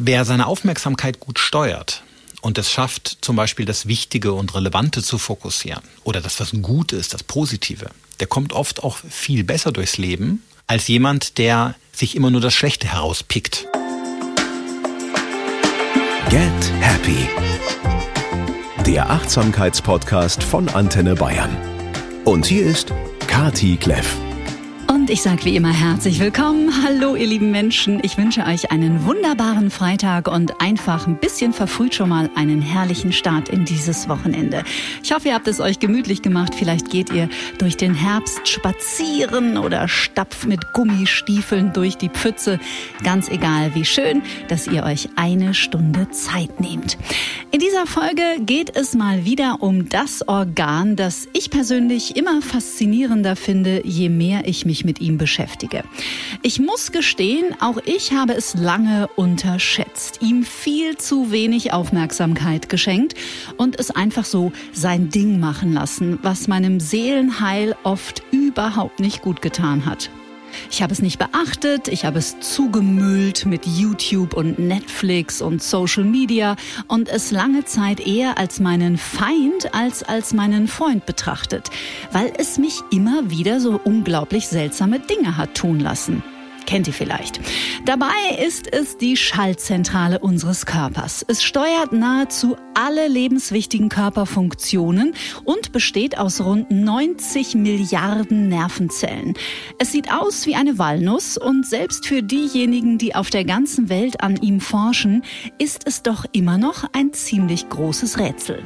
Wer seine Aufmerksamkeit gut steuert und es schafft, zum Beispiel das Wichtige und Relevante zu fokussieren oder das, was gut ist, das Positive, der kommt oft auch viel besser durchs Leben als jemand, der sich immer nur das Schlechte herauspickt. Get Happy. Der Achtsamkeitspodcast von Antenne Bayern. Und hier ist Kati Kleff. Und ich sage wie immer herzlich willkommen. Hallo ihr lieben Menschen. Ich wünsche euch einen wunderbaren Freitag und einfach ein bisschen verfrüht schon mal einen herrlichen Start in dieses Wochenende. Ich hoffe, ihr habt es euch gemütlich gemacht. Vielleicht geht ihr durch den Herbst spazieren oder stapft mit Gummistiefeln durch die Pfütze. Ganz egal, wie schön, dass ihr euch eine Stunde Zeit nehmt. In dieser Folge geht es mal wieder um das Organ, das ich persönlich immer faszinierender finde, je mehr ich mich mit ihm beschäftige. Ich muss gestehen, auch ich habe es lange unterschätzt, ihm viel zu wenig Aufmerksamkeit geschenkt und es einfach so sein Ding machen lassen, was meinem Seelenheil oft überhaupt nicht gut getan hat. Ich habe es nicht beachtet, ich habe es zugemüllt mit YouTube und Netflix und Social Media und es lange Zeit eher als meinen Feind als meinen Freund betrachtet, weil es mich immer wieder so unglaublich seltsame Dinge hat tun lassen. Kennt ihr vielleicht. Dabei ist es die Schaltzentrale unseres Körpers. Es steuert nahezu alle lebenswichtigen Körperfunktionen und besteht aus rund 90 Milliarden Nervenzellen. Es sieht aus wie eine Walnuss und selbst für diejenigen, die auf der ganzen Welt an ihm forschen, ist es doch immer noch ein ziemlich großes Rätsel.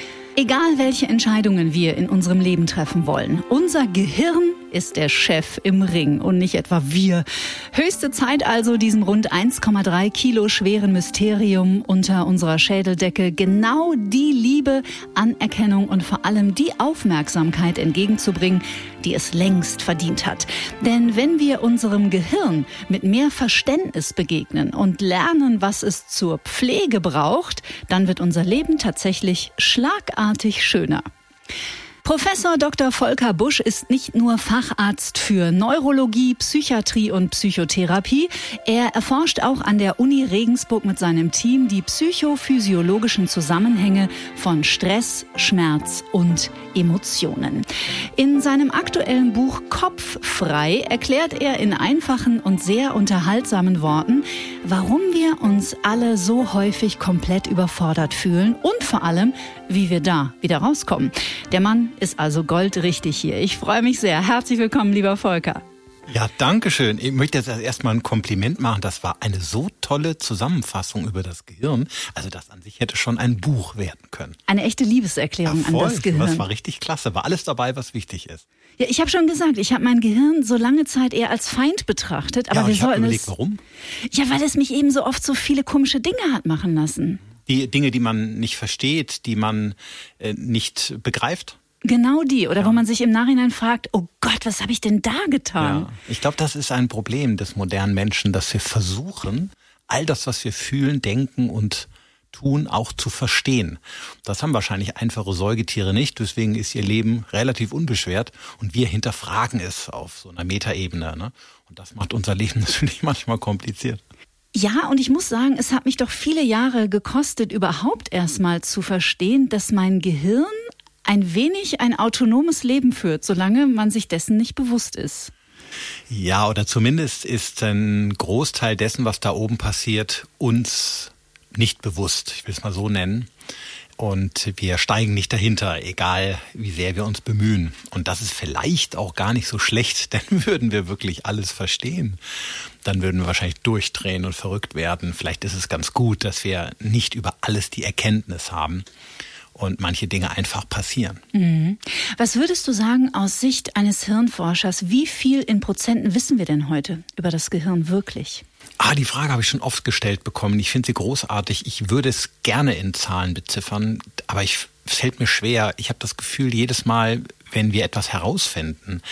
Egal welche Entscheidungen wir in unserem Leben treffen wollen, unser Gehirn ist der Chef im Ring und nicht etwa wir. Höchste Zeit also, diesem rund 1,3 Kilo schweren Mysterium unter unserer Schädeldecke genau die Liebe, Anerkennung und vor allem die Aufmerksamkeit entgegenzubringen, die es längst verdient hat. Denn wenn wir unserem Gehirn mit mehr Verständnis begegnen und lernen, was es zur Pflege braucht, dann wird unser Leben tatsächlich schlagartig schöner. Professor Dr. Volker Busch ist nicht nur Facharzt für Neurologie, Psychiatrie und Psychotherapie. Er erforscht auch an der Uni Regensburg mit seinem Team die psychophysiologischen Zusammenhänge von Stress, Schmerz und Emotionen. In seinem aktuellen Buch Kopf frei erklärt er in einfachen und sehr unterhaltsamen Worten, warum wir uns alle so häufig komplett überfordert fühlen und vor allem, wie wir da wieder rauskommen. Der Mann ist also goldrichtig hier. Ich freue mich sehr. Herzlich willkommen, lieber Volker. Ja, danke schön. Ich möchte jetzt erstmal ein Kompliment machen. Das war eine so tolle Zusammenfassung über das Gehirn. Also das an sich hätte schon ein Buch werden können. Eine echte Liebeserklärung an das Gehirn. Das war richtig klasse. War alles dabei, was wichtig ist. Ja, ich habe schon gesagt, ich habe mein Gehirn so lange Zeit eher als Feind betrachtet. Aber ja, ich habe überlegt, warum? Ja, weil es mich eben so oft so viele komische Dinge hat machen lassen. Die Dinge, die man nicht versteht, die man nicht begreift. Genau die. Oder wo man sich im Nachhinein fragt, oh Gott, was habe ich denn da getan? Ja. Ich glaube, das ist ein Problem des modernen Menschen, dass wir versuchen, all das, was wir fühlen, denken und tun, auch zu verstehen. Das haben wahrscheinlich einfache Säugetiere nicht, deswegen ist ihr Leben relativ unbeschwert und wir hinterfragen es auf so einer Metaebene, ne? Und das macht unser Leben natürlich manchmal kompliziert. Ja, und ich muss sagen, es hat mich doch viele Jahre gekostet, überhaupt erstmal zu verstehen, dass mein Gehirn ein wenig ein autonomes Leben führt, solange man sich dessen nicht bewusst ist. Ja, oder zumindest ist ein Großteil dessen, was da oben passiert, uns nicht bewusst. Ich will es mal so nennen. Und wir steigen nicht dahinter, egal wie sehr wir uns bemühen. Und das ist vielleicht auch gar nicht so schlecht, denn würden wir wirklich alles verstehen, dann würden wir wahrscheinlich durchdrehen und verrückt werden. Vielleicht ist es ganz gut, dass wir nicht über alles die Erkenntnis haben und manche Dinge einfach passieren. Mhm. Was würdest du sagen aus Sicht eines Hirnforschers, wie viel in Prozenten wissen wir denn heute über das Gehirn wirklich? Die Frage habe ich schon oft gestellt bekommen. Ich finde sie großartig. Ich würde es gerne in Zahlen beziffern, aber es fällt mir schwer. Ich habe das Gefühl, jedes Mal, wenn wir etwas herausfinden,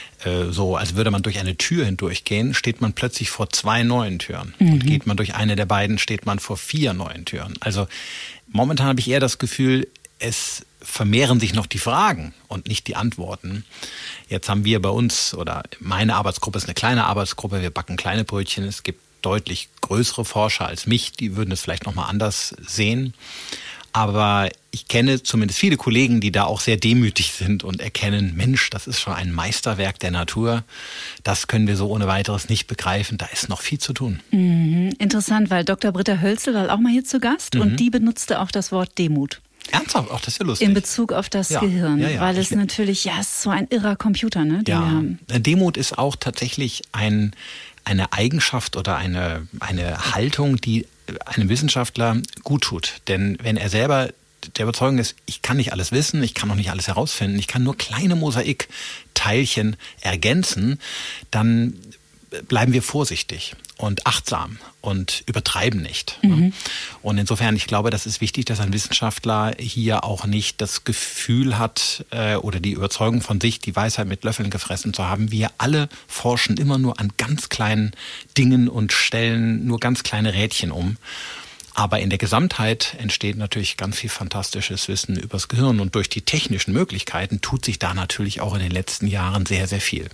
so als würde man durch eine Tür hindurchgehen, steht man plötzlich vor 2 neuen Türen. Mhm. Und geht man durch eine der beiden, steht man vor 4 neuen Türen. Also momentan habe ich eher das Gefühl, es vermehren sich noch die Fragen und nicht die Antworten. Jetzt haben wir bei uns, oder meine Arbeitsgruppe ist eine kleine Arbeitsgruppe, wir backen kleine Brötchen. Es gibt deutlich größere Forscher als mich, die würden es vielleicht nochmal anders sehen. Aber ich kenne zumindest viele Kollegen, die da auch sehr demütig sind und erkennen, Mensch, das ist schon ein Meisterwerk der Natur. Das können wir so ohne weiteres nicht begreifen. Da ist noch viel zu tun. Interessant, weil Dr. Britta Hölzel war auch mal hier zu Gast und die benutzte auch das Wort Demut. Ernsthaft? Auch das ist ja lustig. In Bezug auf das Gehirn, weil es natürlich, es ist so ein irrer Computer, ne, den wir haben. Demut ist auch tatsächlich eine Eigenschaft oder eine Haltung, die einem Wissenschaftler gut tut. Denn wenn er selber der Überzeugung ist, ich kann nicht alles wissen, ich kann noch nicht alles herausfinden, ich kann nur kleine Mosaikteilchen ergänzen, dann bleiben wir vorsichtig und achtsam und übertreiben nicht. Und insofern, ich glaube, das ist wichtig, dass ein Wissenschaftler hier auch nicht das Gefühl hat oder die Überzeugung von sich, die Weisheit mit Löffeln gefressen zu haben. Wir alle forschen immer nur an ganz kleinen Dingen und stellen nur ganz kleine Rädchen um. Aber in der Gesamtheit entsteht natürlich ganz viel fantastisches Wissen übers Gehirn. Und durch die technischen Möglichkeiten tut sich da natürlich auch in den letzten Jahren sehr, sehr viel.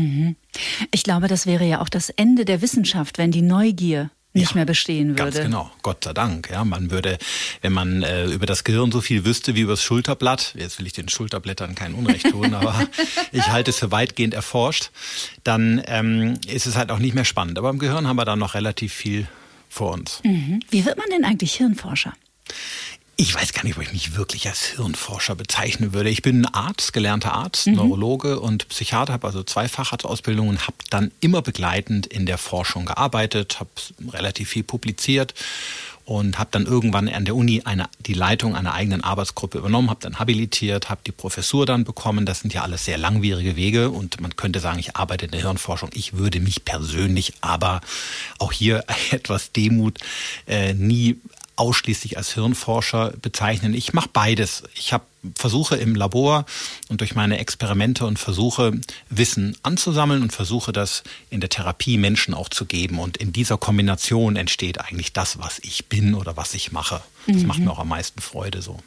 Ich glaube, das wäre ja auch das Ende der Wissenschaft, wenn die Neugier nicht mehr bestehen würde. Ganz genau, Gott sei Dank. Ja, man würde, wenn man über das Gehirn so viel wüsste wie über das Schulterblatt, jetzt will ich den Schulterblättern kein Unrecht tun, aber ich halte es für weitgehend erforscht, dann ist es halt auch nicht mehr spannend. Aber im Gehirn haben wir da noch relativ viel vor uns. Wie wird man denn eigentlich Hirnforscher? Ich weiß gar nicht, ob ich mich wirklich als Hirnforscher bezeichnen würde. Ich bin Arzt, gelernter Arzt, Neurologe und Psychiater, habe also 2 Facharztausbildungen, habe dann immer begleitend in der Forschung gearbeitet, habe relativ viel publiziert und habe dann irgendwann an der Uni die Leitung einer eigenen Arbeitsgruppe übernommen, habe dann habilitiert, habe die Professur dann bekommen. Das sind ja alles sehr langwierige Wege und man könnte sagen, ich arbeite in der Hirnforschung. Ich würde mich persönlich aber auch hier etwas Demut nie ausschließlich als Hirnforscher bezeichnen. Ich mache beides. Ich versuche im Labor und durch meine Experimente und Versuche Wissen anzusammeln und versuche das in der Therapie Menschen auch zu geben. Und in dieser Kombination entsteht eigentlich das, was ich bin oder was ich mache. Das macht mir auch am meisten Freude so.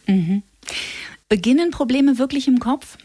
Beginnen Probleme wirklich im Kopf?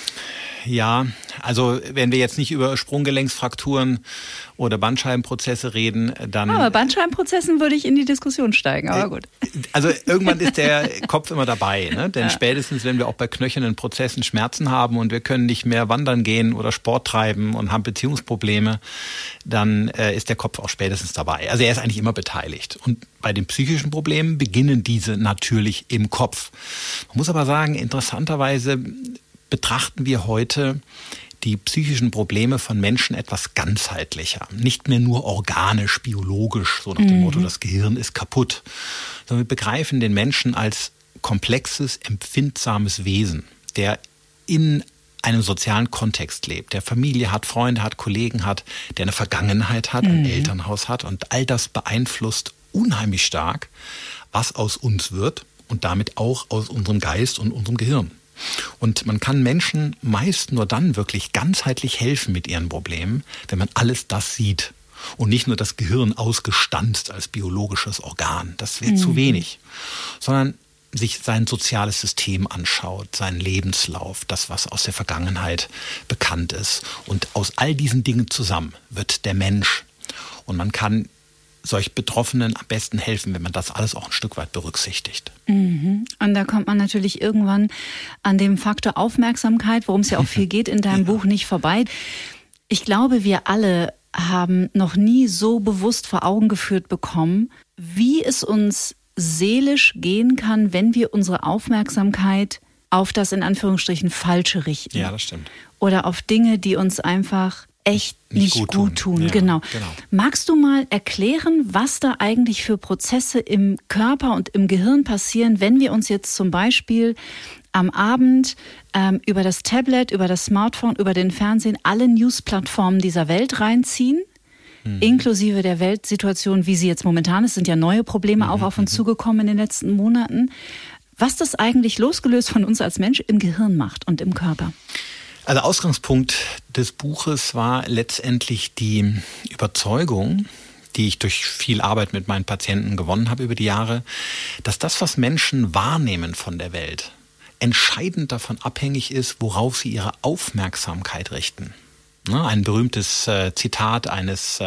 Ja, also wenn wir jetzt nicht über Sprunggelenksfrakturen oder Bandscheibenprozesse reden, dann... Aber Bandscheibenprozessen würde ich in die Diskussion steigen, aber gut. Also irgendwann ist der Kopf immer dabei, ne? Denn spätestens, wenn wir auch bei knöchernen Prozessen Schmerzen haben und wir können nicht mehr wandern gehen oder Sport treiben und haben Beziehungsprobleme, dann ist der Kopf auch spätestens dabei. Also er ist eigentlich immer beteiligt. Und bei den psychischen Problemen beginnen diese natürlich im Kopf. Man muss aber sagen, interessanterweise betrachten wir heute die psychischen Probleme von Menschen etwas ganzheitlicher. Nicht mehr nur organisch, biologisch, so nach dem Motto, das Gehirn ist kaputt. Sondern wir begreifen den Menschen als komplexes, empfindsames Wesen, der in einem sozialen Kontext lebt, der Familie hat, Freunde hat, Kollegen hat, der eine Vergangenheit hat, ein Elternhaus hat. Und all das beeinflusst unheimlich stark, was aus uns wird und damit auch aus unserem Geist und unserem Gehirn. Und man kann Menschen meist nur dann wirklich ganzheitlich helfen mit ihren Problemen, wenn man alles das sieht. Und nicht nur das Gehirn ausgestanzt als biologisches Organ, das wäre zu wenig, sondern sich sein soziales System anschaut, seinen Lebenslauf, das, was aus der Vergangenheit bekannt ist. Und aus all diesen Dingen zusammen wird der Mensch. Und man kann solch Betroffenen am besten helfen, wenn man das alles auch ein Stück weit berücksichtigt. Und da kommt man natürlich irgendwann an dem Faktor Aufmerksamkeit, worum es ja auch viel geht in deinem Buch, nicht vorbei. Ich glaube, wir alle haben noch nie so bewusst vor Augen geführt bekommen, wie es uns seelisch gehen kann, wenn wir unsere Aufmerksamkeit auf das in Anführungsstrichen Falsche richten. Ja, das stimmt. Oder auf Dinge, die uns einfach echt nicht gut tun. Ja, genau. Magst du mal erklären, was da eigentlich für Prozesse im Körper und im Gehirn passieren, wenn wir uns jetzt zum Beispiel am Abend über das Tablet, über das Smartphone, über den Fernsehen alle News-Plattformen dieser Welt reinziehen? Inklusive der Weltsituation, wie sie jetzt momentan ist, sind ja neue Probleme auch auf uns zugekommen in den letzten Monaten. Was das eigentlich losgelöst von uns als Mensch im Gehirn macht und im Körper? Also Ausgangspunkt des Buches war letztendlich die Überzeugung, die ich durch viel Arbeit mit meinen Patienten gewonnen habe über die Jahre, dass das, was Menschen wahrnehmen von der Welt, entscheidend davon abhängig ist, worauf sie ihre Aufmerksamkeit richten. Ein berühmtes Zitat eines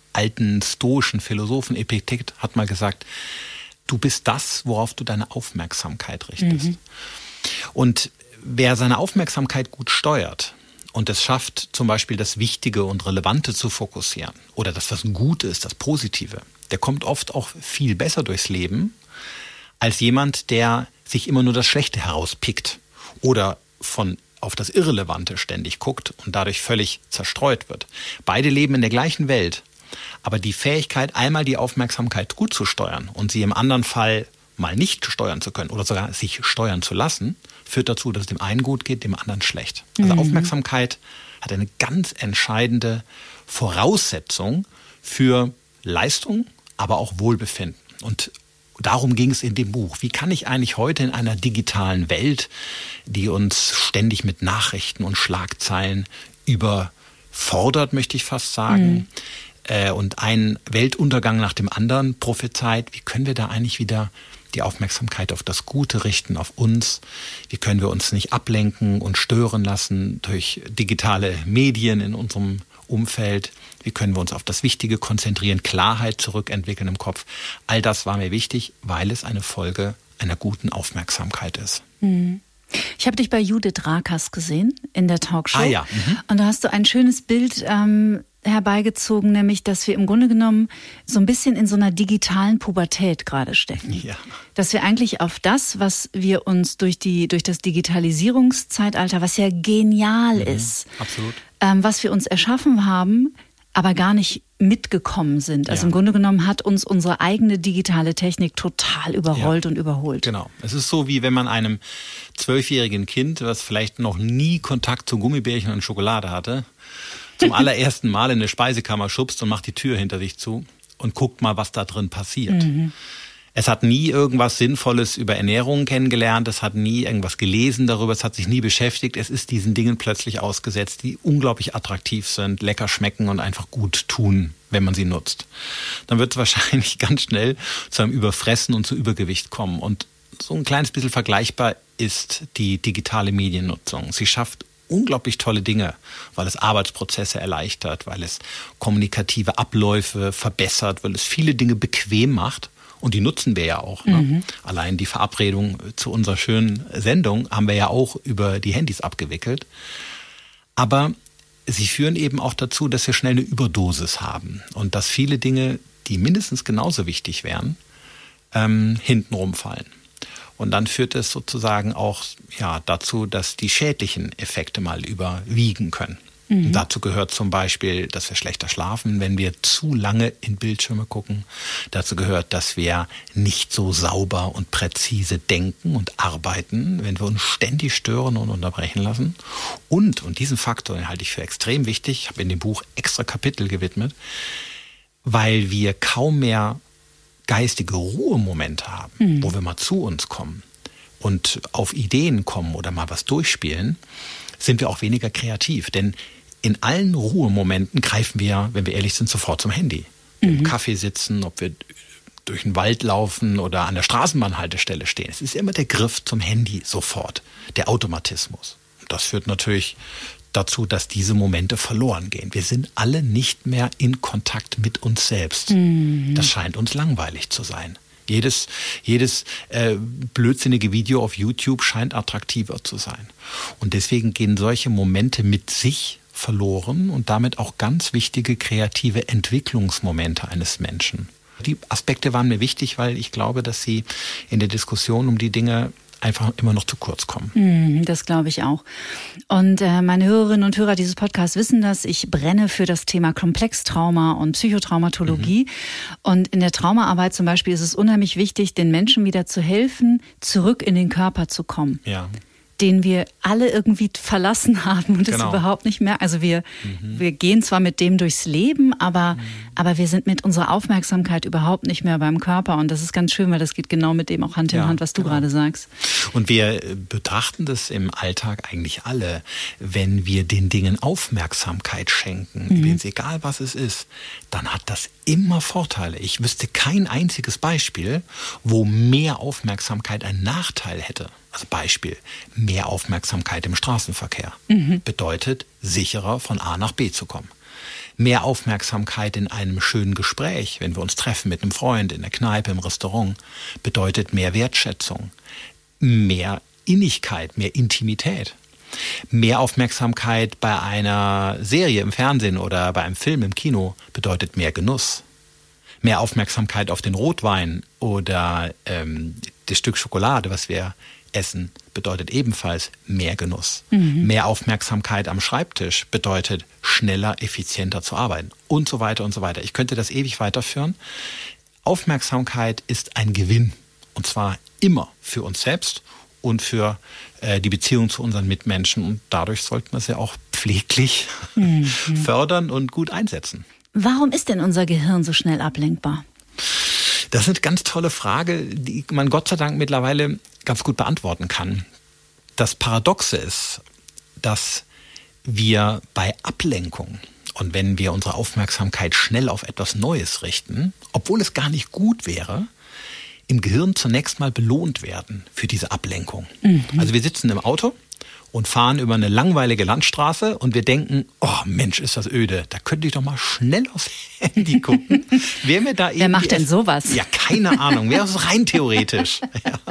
alten stoischen Philosophen Epiktet hat mal gesagt, du bist das, worauf du deine Aufmerksamkeit richtest. Und wer seine Aufmerksamkeit gut steuert und es schafft, zum Beispiel das Wichtige und Relevante zu fokussieren oder das, was gut ist, das Positive, der kommt oft auch viel besser durchs Leben als jemand, der sich immer nur das Schlechte herauspickt oder auf das Irrelevante ständig guckt und dadurch völlig zerstreut wird. Beide leben in der gleichen Welt, aber die Fähigkeit, einmal die Aufmerksamkeit gut zu steuern und sie im anderen Fall mal nicht steuern zu können oder sogar sich steuern zu lassen, führt dazu, dass es dem einen gut geht, dem anderen schlecht. Also Aufmerksamkeit hat eine ganz entscheidende Voraussetzung für Leistung, aber auch Wohlbefinden. Und darum ging es in dem Buch. Wie kann ich eigentlich heute in einer digitalen Welt, die uns ständig mit Nachrichten und Schlagzeilen überfordert, möchte ich fast sagen, und einen Weltuntergang nach dem anderen prophezeit, wie können wir da eigentlich wieder die Aufmerksamkeit auf das Gute richten, auf uns? Wie können wir uns nicht ablenken und stören lassen durch digitale Medien in unserem Umfeld? Wie können wir uns auf das Wichtige konzentrieren, Klarheit zurückentwickeln im Kopf? All das war mir wichtig, weil es eine Folge einer guten Aufmerksamkeit ist. Ich habe dich bei Judith Rakers gesehen in der Talkshow. Ah ja. Und da hast du ein schönes Bild herbeigezogen, nämlich, dass wir im Grunde genommen so ein bisschen in so einer digitalen Pubertät gerade stecken. Ja. Dass wir eigentlich auf das, was wir uns durch das Digitalisierungszeitalter, was ja genial ist, Absolut. Was wir uns erschaffen haben, aber gar nicht mitgekommen sind. Also im Grunde genommen hat uns unsere eigene digitale Technik total überrollt und überholt. Genau. Es ist so, wie wenn man einem 12-jährigen Kind, was vielleicht noch nie Kontakt zu Gummibärchen und Schokolade hatte, zum allerersten Mal in eine Speisekammer schubst und macht die Tür hinter sich zu und guckt mal, was da drin passiert. Es hat nie irgendwas Sinnvolles über Ernährung kennengelernt, es hat nie irgendwas gelesen darüber, es hat sich nie beschäftigt. Es ist diesen Dingen plötzlich ausgesetzt, die unglaublich attraktiv sind, lecker schmecken und einfach gut tun, wenn man sie nutzt. Dann wird es wahrscheinlich ganz schnell zu einem Überfressen und zu Übergewicht kommen. Und so ein kleines bisschen vergleichbar ist die digitale Mediennutzung. Sie schafft unglaublich tolle Dinge, weil es Arbeitsprozesse erleichtert, weil es kommunikative Abläufe verbessert, weil es viele Dinge bequem macht. Und die nutzen wir ja auch. Ne? Allein die Verabredung zu unserer schönen Sendung haben wir ja auch über die Handys abgewickelt. Aber sie führen eben auch dazu, dass wir schnell eine Überdosis haben und dass viele Dinge, die mindestens genauso wichtig wären, hinten rumfallen. Und dann führt es sozusagen auch dazu, dass die schädlichen Effekte mal überwiegen können. Und dazu gehört zum Beispiel, dass wir schlechter schlafen, wenn wir zu lange in Bildschirme gucken. Dazu gehört, dass wir nicht so sauber und präzise denken und arbeiten, wenn wir uns ständig stören und unterbrechen lassen. Und diesen Faktor, den halte ich für extrem wichtig, ich habe in dem Buch extra Kapitel gewidmet, weil wir kaum mehr geistige Ruhemomente haben, wo wir mal zu uns kommen und auf Ideen kommen oder mal was durchspielen, sind wir auch weniger kreativ. Denn in allen Ruhemomenten greifen wir, wenn wir ehrlich sind, sofort zum Handy. Im Café sitzen, ob wir durch den Wald laufen oder an der Straßenbahnhaltestelle stehen. Es ist immer der Griff zum Handy sofort, der Automatismus. Und das führt natürlich dazu, dass diese Momente verloren gehen. Wir sind alle nicht mehr in Kontakt mit uns selbst. Das scheint uns langweilig zu sein. Jedes blödsinnige Video auf YouTube scheint attraktiver zu sein. Und deswegen gehen solche Momente mit sich verloren und damit auch ganz wichtige kreative Entwicklungsmomente eines Menschen. Die Aspekte waren mir wichtig, weil ich glaube, dass sie in der Diskussion um die Dinge einfach immer noch zu kurz kommen. Das glaube ich auch. Und meine Hörerinnen und Hörer dieses Podcasts wissen das. Ich brenne für das Thema Komplextrauma und Psychotraumatologie. Und in der Traumaarbeit zum Beispiel ist es unheimlich wichtig, den Menschen wieder zu helfen, zurück in den Körper zu kommen. Ja. Den wir alle irgendwie verlassen haben und es überhaupt nicht mehr. Also wir gehen zwar mit dem durchs Leben, aber wir sind mit unserer Aufmerksamkeit überhaupt nicht mehr beim Körper. Und das ist ganz schön, weil das geht genau mit dem auch Hand in Hand, was du gerade sagst. Und wir betrachten das im Alltag eigentlich alle, wenn wir den Dingen Aufmerksamkeit schenken, egal was es ist, dann hat das immer Vorteile. Ich wüsste kein einziges Beispiel, wo mehr Aufmerksamkeit einen Nachteil hätte. Also Beispiel, mehr Aufmerksamkeit im Straßenverkehr bedeutet, sicherer von A nach B zu kommen. Mehr Aufmerksamkeit in einem schönen Gespräch, wenn wir uns treffen mit einem Freund in der Kneipe, im Restaurant, bedeutet mehr Wertschätzung, mehr Innigkeit, mehr Intimität. Mehr Aufmerksamkeit bei einer Serie im Fernsehen oder bei einem Film im Kino bedeutet mehr Genuss. Mehr Aufmerksamkeit auf den Rotwein oder das Stück Schokolade, was wir essen, bedeutet ebenfalls mehr Genuss. Mehr Aufmerksamkeit am Schreibtisch bedeutet schneller, effizienter zu arbeiten und so weiter und so weiter. Ich könnte das ewig weiterführen. Aufmerksamkeit ist ein Gewinn und zwar immer für uns selbst und für die Beziehung zu unseren Mitmenschen. Und dadurch sollten wir sie auch pfleglich fördern und gut einsetzen. Warum ist denn unser Gehirn so schnell ablenkbar? Das ist eine ganz tolle Frage, die man Gott sei Dank mittlerweile ganz gut beantworten kann. Das Paradoxe ist, dass wir bei Ablenkung und wenn wir unsere Aufmerksamkeit schnell auf etwas Neues richten, obwohl es gar nicht gut wäre, im Gehirn zunächst mal belohnt werden für diese Ablenkung. Also wir sitzen im Auto und fahren über eine langweilige Landstraße und wir denken, oh Mensch, ist das öde, da könnte ich doch mal schnell aufs Handy gucken. Wer macht denn sowas? Ja, keine Ahnung, wäre es rein theoretisch. Ja.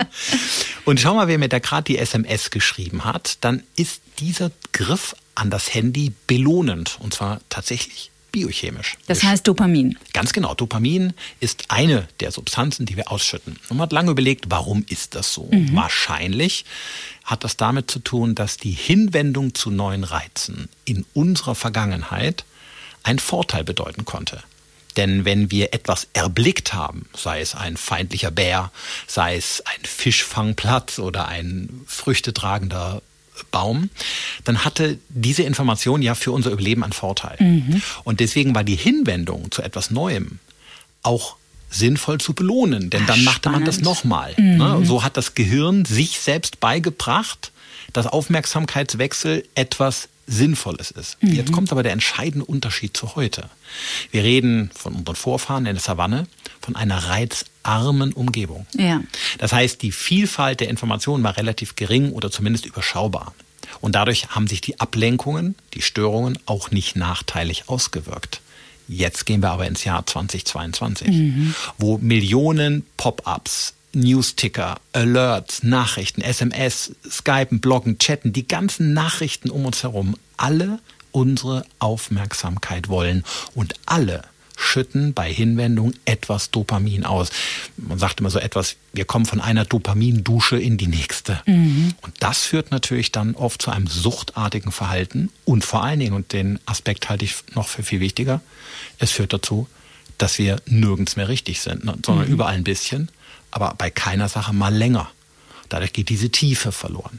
Und schau mal, wer mir da gerade die SMS geschrieben hat, dann ist dieser Griff an das Handy belohnend und zwar tatsächlich biochemisch. Das heißt Dopamin. Ganz genau. Dopamin ist eine der Substanzen, die wir ausschütten. Und man hat lange überlegt, warum ist das so? Wahrscheinlich hat das damit zu tun, dass die Hinwendung zu neuen Reizen in unserer Vergangenheit einen Vorteil bedeuten konnte. Denn wenn wir etwas erblickt haben, sei es ein feindlicher Bär, sei es ein Fischfangplatz oder ein früchtetragender Baum, dann hatte diese Information ja für unser Überleben einen Vorteil. Und deswegen war die Hinwendung zu etwas Neuem auch sinnvoll zu belohnen, denn dann machte man das nochmal. So hat das Gehirn sich selbst beigebracht, dass Aufmerksamkeitswechsel etwas Sinnvolles ist. Jetzt kommt aber der entscheidende Unterschied zu heute. Wir reden von unseren Vorfahren in der Savanne von einer reizarmen Umgebung. Ja. Das heißt, die Vielfalt der Informationen war relativ gering oder zumindest überschaubar. Und dadurch haben sich die Ablenkungen, die Störungen auch nicht nachteilig ausgewirkt. Jetzt gehen wir aber ins Jahr 2022, wo Millionen Pop-ups, Newsticker, Alerts, Nachrichten, SMS, Skypen, Bloggen, Chatten, die ganzen Nachrichten um uns herum, alle unsere Aufmerksamkeit wollen und alle schütten bei Hinwendung etwas Dopamin aus. Man sagt immer so etwas, wir kommen von einer Dopamindusche in die nächste. Und das führt natürlich dann oft zu einem suchtartigen Verhalten und vor allen Dingen, und den Aspekt halte ich noch für viel wichtiger, es führt dazu, dass wir nirgends mehr richtig sind, sondern überall ein bisschen, aber bei keiner Sache mal länger. Dadurch geht diese Tiefe verloren.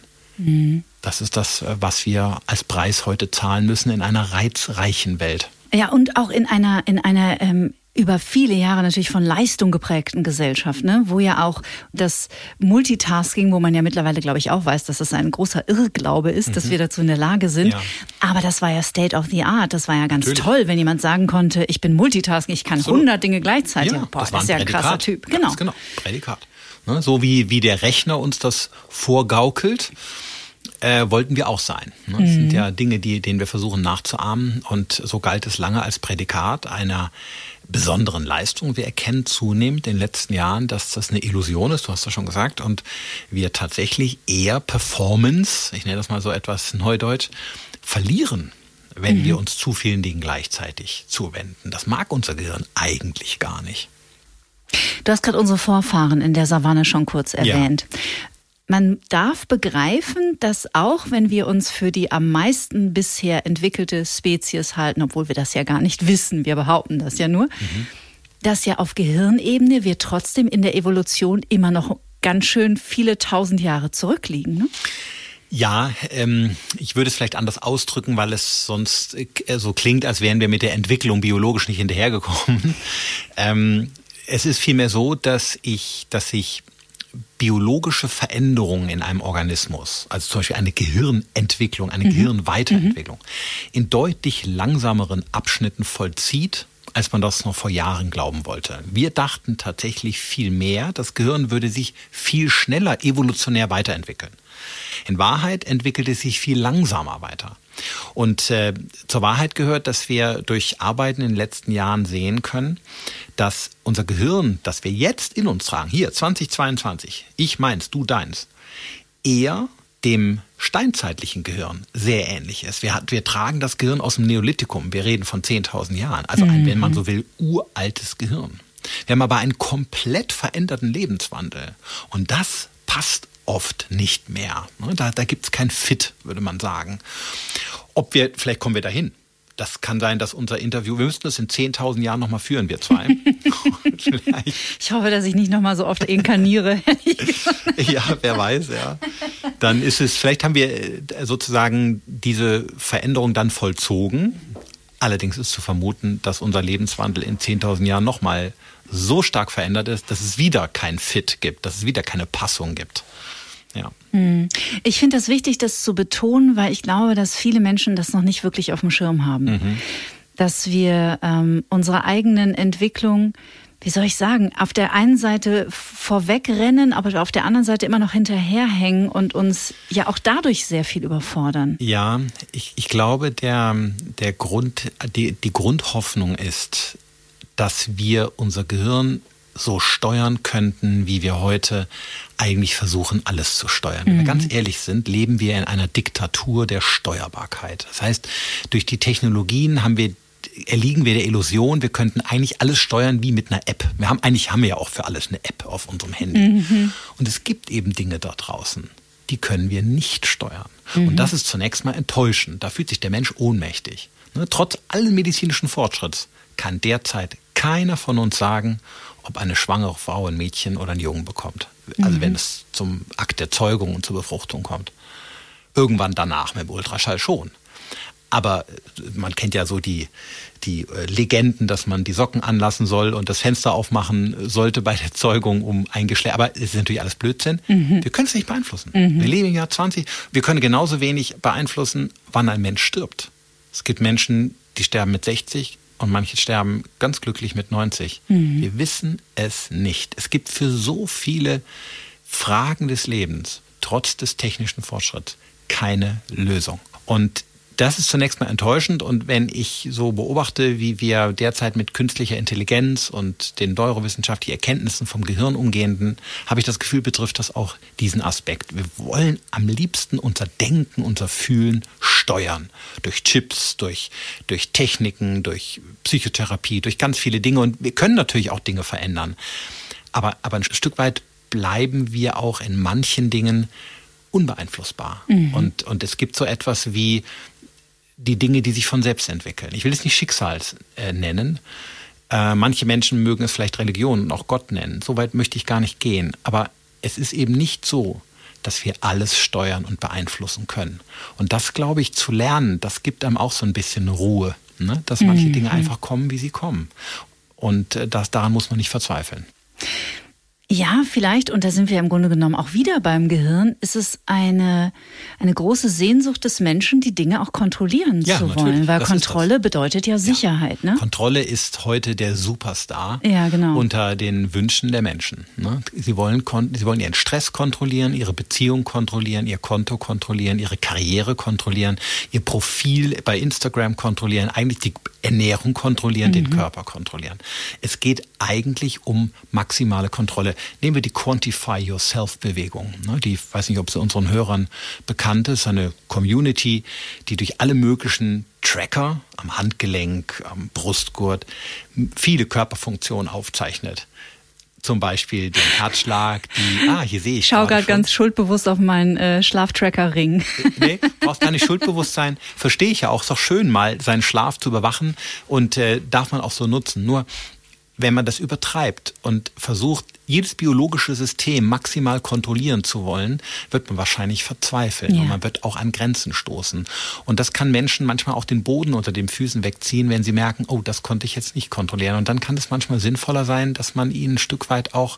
Das ist das, was wir als Preis heute zahlen müssen in einer reizreichen Welt. Ja, und auch in einer über viele Jahre natürlich von Leistung geprägten Gesellschaft, ne? Wo ja auch das Multitasking, wo man ja mittlerweile, glaube ich, auch weiß, dass das ein großer Irrglaube ist, dass wir dazu in der Lage sind. Ja. Aber das war ja State of the Art. Das war ja ganz toll, wenn jemand sagen konnte, ich bin Multitasking, ich kann 100 Dinge gleichzeitig. Ja, boah, das ist ja ein krasser Typ. Genau. Ganz genau, Prädikat. Ne? So wie der Rechner uns das vorgaukelt, wollten wir auch sein. Das sind ja Dinge, denen wir versuchen nachzuahmen. Und so galt es lange als Prädikat einer besonderen Leistung. Wir erkennen zunehmend in den letzten Jahren, dass das eine Illusion ist, du hast das schon gesagt, und wir tatsächlich eher Performance, ich nenne das mal so etwas neudeutsch, verlieren, wenn wir uns zu vielen Dingen gleichzeitig zuwenden. Das mag unser Gehirn eigentlich gar nicht. Du hast gerade unsere Vorfahren in der Savanne schon kurz erwähnt. Ja. Man darf begreifen, dass auch wenn wir uns für die am meisten bisher entwickelte Spezies halten, obwohl wir das ja gar nicht wissen, wir behaupten das ja nur, dass ja auf Gehirnebene wir trotzdem in der Evolution immer noch ganz schön viele tausend Jahre zurückliegen, ne? Ja, ich würde es vielleicht anders ausdrücken, weil es sonst so klingt, als wären wir mit der Entwicklung biologisch nicht hinterhergekommen. Es ist vielmehr so, dass sich biologische Veränderungen in einem Organismus, also zum Beispiel eine Gehirnentwicklung, eine Gehirnweiterentwicklung, in deutlich langsameren Abschnitten vollzieht, als man das noch vor Jahren glauben wollte. Wir dachten tatsächlich viel mehr, das Gehirn würde sich viel schneller evolutionär weiterentwickeln. In Wahrheit entwickelt es sich viel langsamer weiter. Und zur Wahrheit gehört, dass wir durch Arbeiten in den letzten Jahren sehen können, dass unser Gehirn, das wir jetzt in uns tragen, hier 2022, ich meins, du deins, eher dem steinzeitlichen Gehirn sehr ähnlich ist. Wir tragen das Gehirn aus dem Neolithikum. Wir reden von 10.000 Jahren. Also ein, wenn man so will, uraltes Gehirn. Wir haben aber einen komplett veränderten Lebenswandel. Und das passt oft nicht mehr. Da gibt es kein Fit, würde man sagen. Vielleicht kommen wir dahin. Das kann sein, dass unser Interview, wir müssten das in 10.000 Jahren nochmal führen, wir zwei. Ich hoffe, dass ich nicht nochmal so oft inkarniere. Ja, wer weiß, ja. Dann ist es, vielleicht haben wir sozusagen diese Veränderung dann vollzogen. Allerdings ist zu vermuten, dass unser Lebenswandel in 10.000 Jahren nochmal so stark verändert ist, dass es wieder kein Fit gibt, dass es wieder keine Passung gibt. Ja. Ich finde das wichtig, das zu betonen, weil ich glaube, dass viele Menschen das noch nicht wirklich auf dem Schirm haben. Dass wir unsere eigenen Entwicklung, wie soll ich sagen, auf der einen Seite vorwegrennen, aber auf der anderen Seite immer noch hinterherhängen und uns ja auch dadurch sehr viel überfordern. Ja, ich glaube, die Grundhoffnung ist, dass wir unser Gehirn so steuern könnten, wie wir heute eigentlich versuchen, alles zu steuern. Wenn wir ganz ehrlich sind, leben wir in einer Diktatur der Steuerbarkeit. Das heißt, durch die Technologien erliegen wir der Illusion, wir könnten eigentlich alles steuern wie mit einer App. Eigentlich haben wir ja auch für alles eine App auf unserem Handy. Und es gibt eben Dinge da draußen, die können wir nicht steuern. Und das ist zunächst mal enttäuschend. Da fühlt sich der Mensch ohnmächtig. Trotz allen medizinischen Fortschritts kann derzeit keiner von uns sagen, ob eine schwangere Frau ein Mädchen oder einen Jungen bekommt. Also wenn es zum Akt der Zeugung und zur Befruchtung kommt. Irgendwann danach mit dem Ultraschall schon. Aber man kennt ja so die Legenden, dass man die Socken anlassen soll und das Fenster aufmachen sollte bei der Zeugung, um ein Geschlecht. Aber es ist natürlich alles Blödsinn. Wir können es nicht beeinflussen. Wir leben im Jahr 20. Wir können genauso wenig beeinflussen, wann ein Mensch stirbt. Es gibt Menschen, die sterben mit 60 und manche sterben ganz glücklich mit 90. Wir wissen es nicht. Es gibt für so viele Fragen des Lebens, trotz des technischen Fortschritts, keine Lösung. Und das ist zunächst mal enttäuschend. Und wenn ich so beobachte, wie wir derzeit mit künstlicher Intelligenz und den neurowissenschaftlichen Erkenntnissen vom Gehirn umgehen, habe ich das Gefühl, betrifft das auch diesen Aspekt. Wir wollen am liebsten unser Denken, unser Fühlen steuern. Durch Chips, durch Techniken, durch Psychotherapie, durch ganz viele Dinge. Und wir können natürlich auch Dinge verändern. Aber ein Stück weit bleiben wir auch in manchen Dingen unbeeinflussbar. Und es gibt so etwas wie die Dinge, die sich von selbst entwickeln. Ich will es nicht Schicksal nennen. Manche Menschen mögen es vielleicht Religion und auch Gott nennen. So weit möchte ich gar nicht gehen. Aber es ist eben nicht so, dass wir alles steuern und beeinflussen können. Und das, glaube ich, zu lernen, das gibt einem auch so ein bisschen Ruhe, ne? Dass manche Dinge einfach kommen, wie sie kommen. Und daran muss man nicht verzweifeln. Ja, vielleicht, und da sind wir im Grunde genommen auch wieder beim Gehirn, ist es eine große Sehnsucht des Menschen, die Dinge auch kontrollieren zu wollen. Weil Kontrolle bedeutet ja Sicherheit. Ja. Ne? Kontrolle ist heute der Superstar genau. unter den Wünschen der Menschen. Ne? Sie wollen ihren Stress kontrollieren, ihre Beziehung kontrollieren, ihr Konto kontrollieren, ihre Karriere kontrollieren, ihr Profil bei Instagram kontrollieren, eigentlich die Ernährung kontrollieren, den Körper kontrollieren. Es geht eigentlich um maximale Kontrolle. Nehmen wir die Quantify Yourself-Bewegung. Die, ich weiß nicht, ob sie unseren Hörern bekannt ist, eine Community, die durch alle möglichen Tracker am Handgelenk, am Brustgurt viele Körperfunktionen aufzeichnet. Zum Beispiel den Herzschlag, hier sehe ich. Ich schaue gerade ganz schuldbewusst auf meinen Schlaftracker-Ring. Nee, brauchst gar nicht schuldbewusst sein. Verstehe ich ja auch. Ist doch schön, mal seinen Schlaf zu überwachen und darf man auch so nutzen. Nur, wenn man das übertreibt und versucht, jedes biologische System maximal kontrollieren zu wollen, wird man wahrscheinlich verzweifeln und man wird auch an Grenzen stoßen. Und das kann Menschen manchmal auch den Boden unter den Füßen wegziehen, wenn sie merken, oh, das konnte ich jetzt nicht kontrollieren. Und dann kann es manchmal sinnvoller sein, dass man ihnen ein Stück weit auch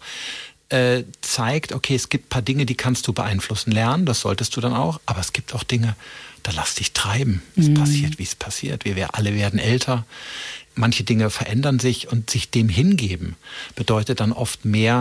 zeigt, okay, es gibt ein paar Dinge, die kannst du beeinflussen lernen, das solltest du dann auch, aber es gibt auch Dinge, da lass dich treiben. Es passiert, wie es passiert. Wir alle werden älter. Manche Dinge verändern sich und sich dem hingeben bedeutet dann oft mehr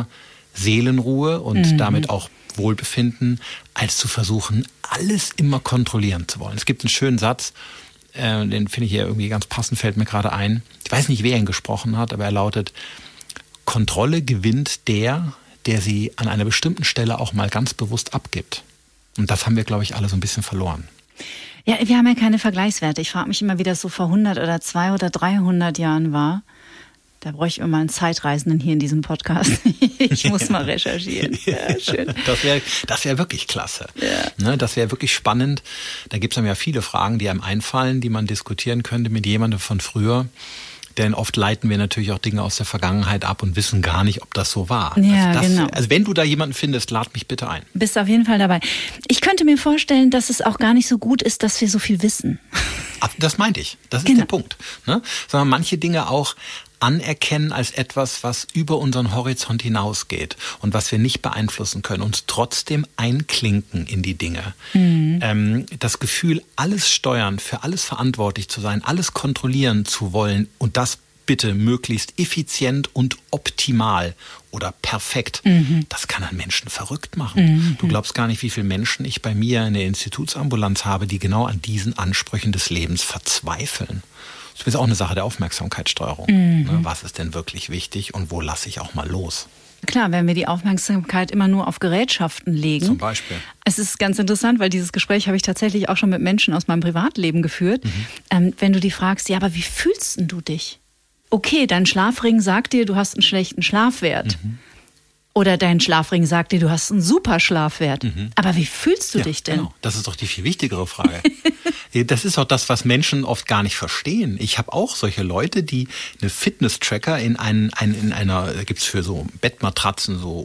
Seelenruhe und damit auch Wohlbefinden, als zu versuchen, alles immer kontrollieren zu wollen. Es gibt einen schönen Satz, den finde ich hier irgendwie ganz passend, fällt mir gerade ein. Ich weiß nicht, wer ihn gesprochen hat, aber er lautet: Kontrolle gewinnt der sie an einer bestimmten Stelle auch mal ganz bewusst abgibt. Und das haben wir, glaube ich, alle so ein bisschen verloren. Ja, wir haben ja keine Vergleichswerte. Ich frage mich immer, wie das so vor 100 oder 200 oder 300 Jahren war. Da bräuchte ich immer einen Zeitreisenden hier in diesem Podcast. Ich muss mal recherchieren. Ja, schön. Das wär wirklich klasse. Ja. Ne, das wäre wirklich spannend. Da gibt es dann ja viele Fragen, die einem einfallen, die man diskutieren könnte mit jemandem von früher. Denn oft leiten wir natürlich auch Dinge aus der Vergangenheit ab und wissen gar nicht, ob das so war. Ja, genau. Also wenn du da jemanden findest, lad mich bitte ein. Bist auf jeden Fall dabei. Ich könnte mir vorstellen, dass es auch gar nicht so gut ist, dass wir so viel wissen. Das meinte ich. Das ist der Punkt. Ne? Sondern manche Dinge auch anerkennen als etwas, was über unseren Horizont hinausgeht und was wir nicht beeinflussen können, uns trotzdem einklinken in die Dinge. Das Gefühl, alles steuern, für alles verantwortlich zu sein, alles kontrollieren zu wollen und das bitte möglichst effizient und optimal oder perfekt, das kann einen Menschen verrückt machen. Du glaubst gar nicht, wie viele Menschen ich bei mir in der Institutsambulanz habe, die genau an diesen Ansprüchen des Lebens verzweifeln. Das ist auch eine Sache der Aufmerksamkeitssteuerung. Was ist denn wirklich wichtig und wo lasse ich auch mal los? Klar, wenn wir die Aufmerksamkeit immer nur auf Gerätschaften legen. Zum Beispiel. Es ist ganz interessant, weil dieses Gespräch habe ich tatsächlich auch schon mit Menschen aus meinem Privatleben geführt. Wenn du die fragst, ja, aber wie fühlst denn du dich? Okay, dein Schlafring sagt dir, du hast einen schlechten Schlafwert. Oder dein Schlafring sagt dir, du hast einen super Schlafwert. Aber wie fühlst du dich denn? Genau. Das ist doch die viel wichtigere Frage. Das ist auch das, was Menschen oft gar nicht verstehen. Ich habe auch solche Leute, die eine Fitness-Tracker in einer, da gibt's für so Bettmatratzen so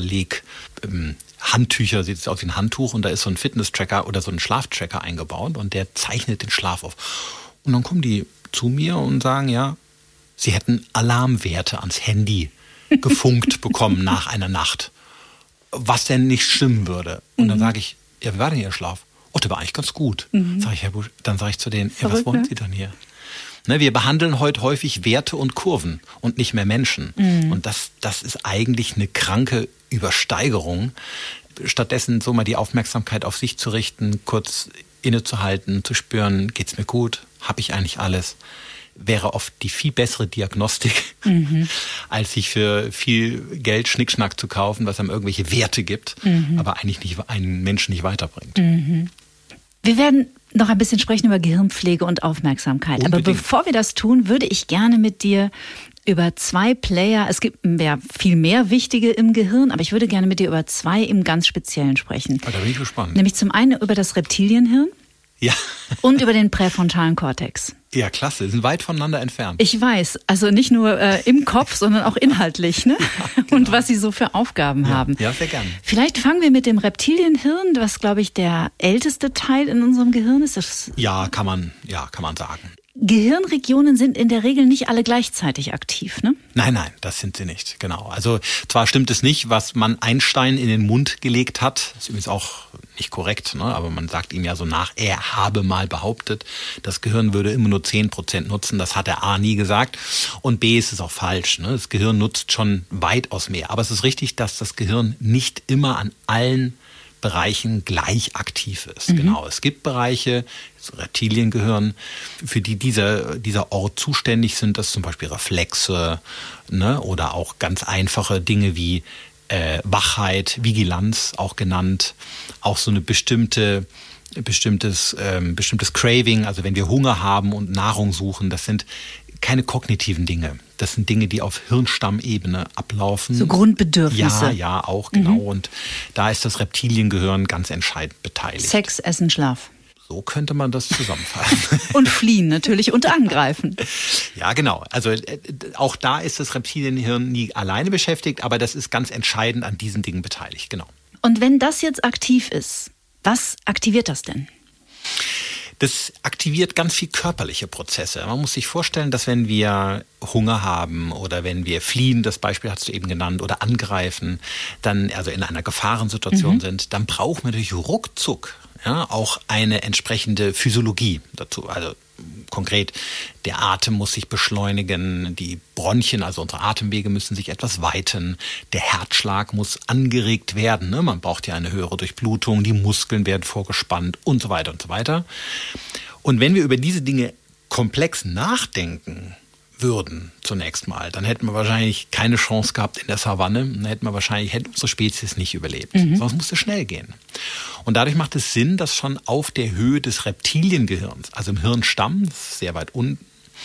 Handtücher, sieht es aus wie ein Handtuch und da ist so ein Fitness-Tracker oder so ein Schlaftracker eingebaut und der zeichnet den Schlaf auf. Und dann kommen die zu mir und sagen, ja, sie hätten Alarmwerte ans Handy gefunkt bekommen nach einer Nacht, was denn nicht stimmen würde. Und dann sage ich, ja, wie war denn Ihr Schlaf? Oh, der war eigentlich ganz gut. Dann sage ich zu denen, ja, was wollen Sie denn hier? Ne, wir behandeln heute häufig Werte und Kurven und nicht mehr Menschen. Und das ist eigentlich eine kranke Übersteigerung. Stattdessen so mal die Aufmerksamkeit auf sich zu richten, kurz innezuhalten, zu spüren, geht's mir gut? Habe ich eigentlich alles? Wäre oft die viel bessere Diagnostik, als sich für viel Geld Schnickschnack zu kaufen, was einem irgendwelche Werte gibt, aber eigentlich einen Menschen nicht weiterbringt. Wir werden noch ein bisschen sprechen über Gehirnpflege und Aufmerksamkeit. Unbedingt. Aber bevor wir das tun, würde ich gerne mit dir über 2 Player, es gibt ja viel mehr wichtige im Gehirn, aber ich würde gerne mit dir über 2 im ganz Speziellen sprechen. Da bin ich gespannt. Nämlich zum einen über das Reptilienhirn. Ja. Und über den präfrontalen Kortex. Ja, klasse. Sie sind weit voneinander entfernt. Ich weiß, also nicht nur im Kopf, sondern auch inhaltlich, ne? Ja, genau. Und was sie so für Aufgaben haben. Ja, sehr gerne. Vielleicht fangen wir mit dem Reptilienhirn, was, glaube ich, der älteste Teil in unserem Gehirn ist. Ja, kann man sagen. Gehirnregionen sind in der Regel nicht alle gleichzeitig aktiv, ne? Nein, das sind sie nicht, genau. Also zwar stimmt es nicht, was man Einstein in den Mund gelegt hat, ist übrigens auch nicht korrekt, ne? Aber man sagt ihm ja so nach, er habe mal behauptet, das Gehirn würde immer nur 10% nutzen, das hat er A nie gesagt und B ist es auch falsch, ne? Das Gehirn nutzt schon weitaus mehr, aber es ist richtig, dass das Gehirn nicht immer an allen Bereichen gleich aktiv ist. Genau. Es gibt Bereiche, das Reptiliengehirn, für die dieser Ort zuständig sind, das zum Beispiel Reflexe, ne, oder auch ganz einfache Dinge wie Wachheit, Vigilanz auch genannt, auch so eine bestimmtes Craving, also wenn wir Hunger haben und Nahrung suchen, das sind keine kognitiven Dinge. Das sind Dinge, die auf Hirnstammebene ablaufen. So Grundbedürfnisse. Ja, auch, genau. Und da ist das Reptiliengehirn ganz entscheidend beteiligt. Sex, Essen, Schlaf. So könnte man das zusammenfassen. Und fliehen natürlich und angreifen. Ja, genau. Also auch da ist das Reptilienhirn nie alleine beschäftigt, aber das ist ganz entscheidend an diesen Dingen beteiligt, genau. Und wenn das jetzt aktiv ist, was aktiviert das denn? Das aktiviert ganz viel körperliche Prozesse. Man muss sich vorstellen, dass wenn wir Hunger haben oder wenn wir fliehen, das Beispiel hast du eben genannt, oder angreifen, dann also in einer Gefahrensituation sind, dann brauchen wir natürlich ruckzuck auch eine entsprechende Physiologie dazu. Also konkret, der Atem muss sich beschleunigen, die Bronchien, also unsere Atemwege müssen sich etwas weiten, der Herzschlag muss angeregt werden, ne? Man braucht ja eine höhere Durchblutung, die Muskeln werden vorgespannt und so weiter und so weiter. Und wenn wir über diese Dinge komplex nachdenken würden zunächst mal, dann hätten wir wahrscheinlich keine Chance gehabt in der Savanne, dann hätte unsere Spezies nicht überlebt. Sonst musste es schnell gehen. Und dadurch macht es Sinn, das schon auf der Höhe des Reptiliengehirns, also im Hirnstamm, das ist sehr weit unten,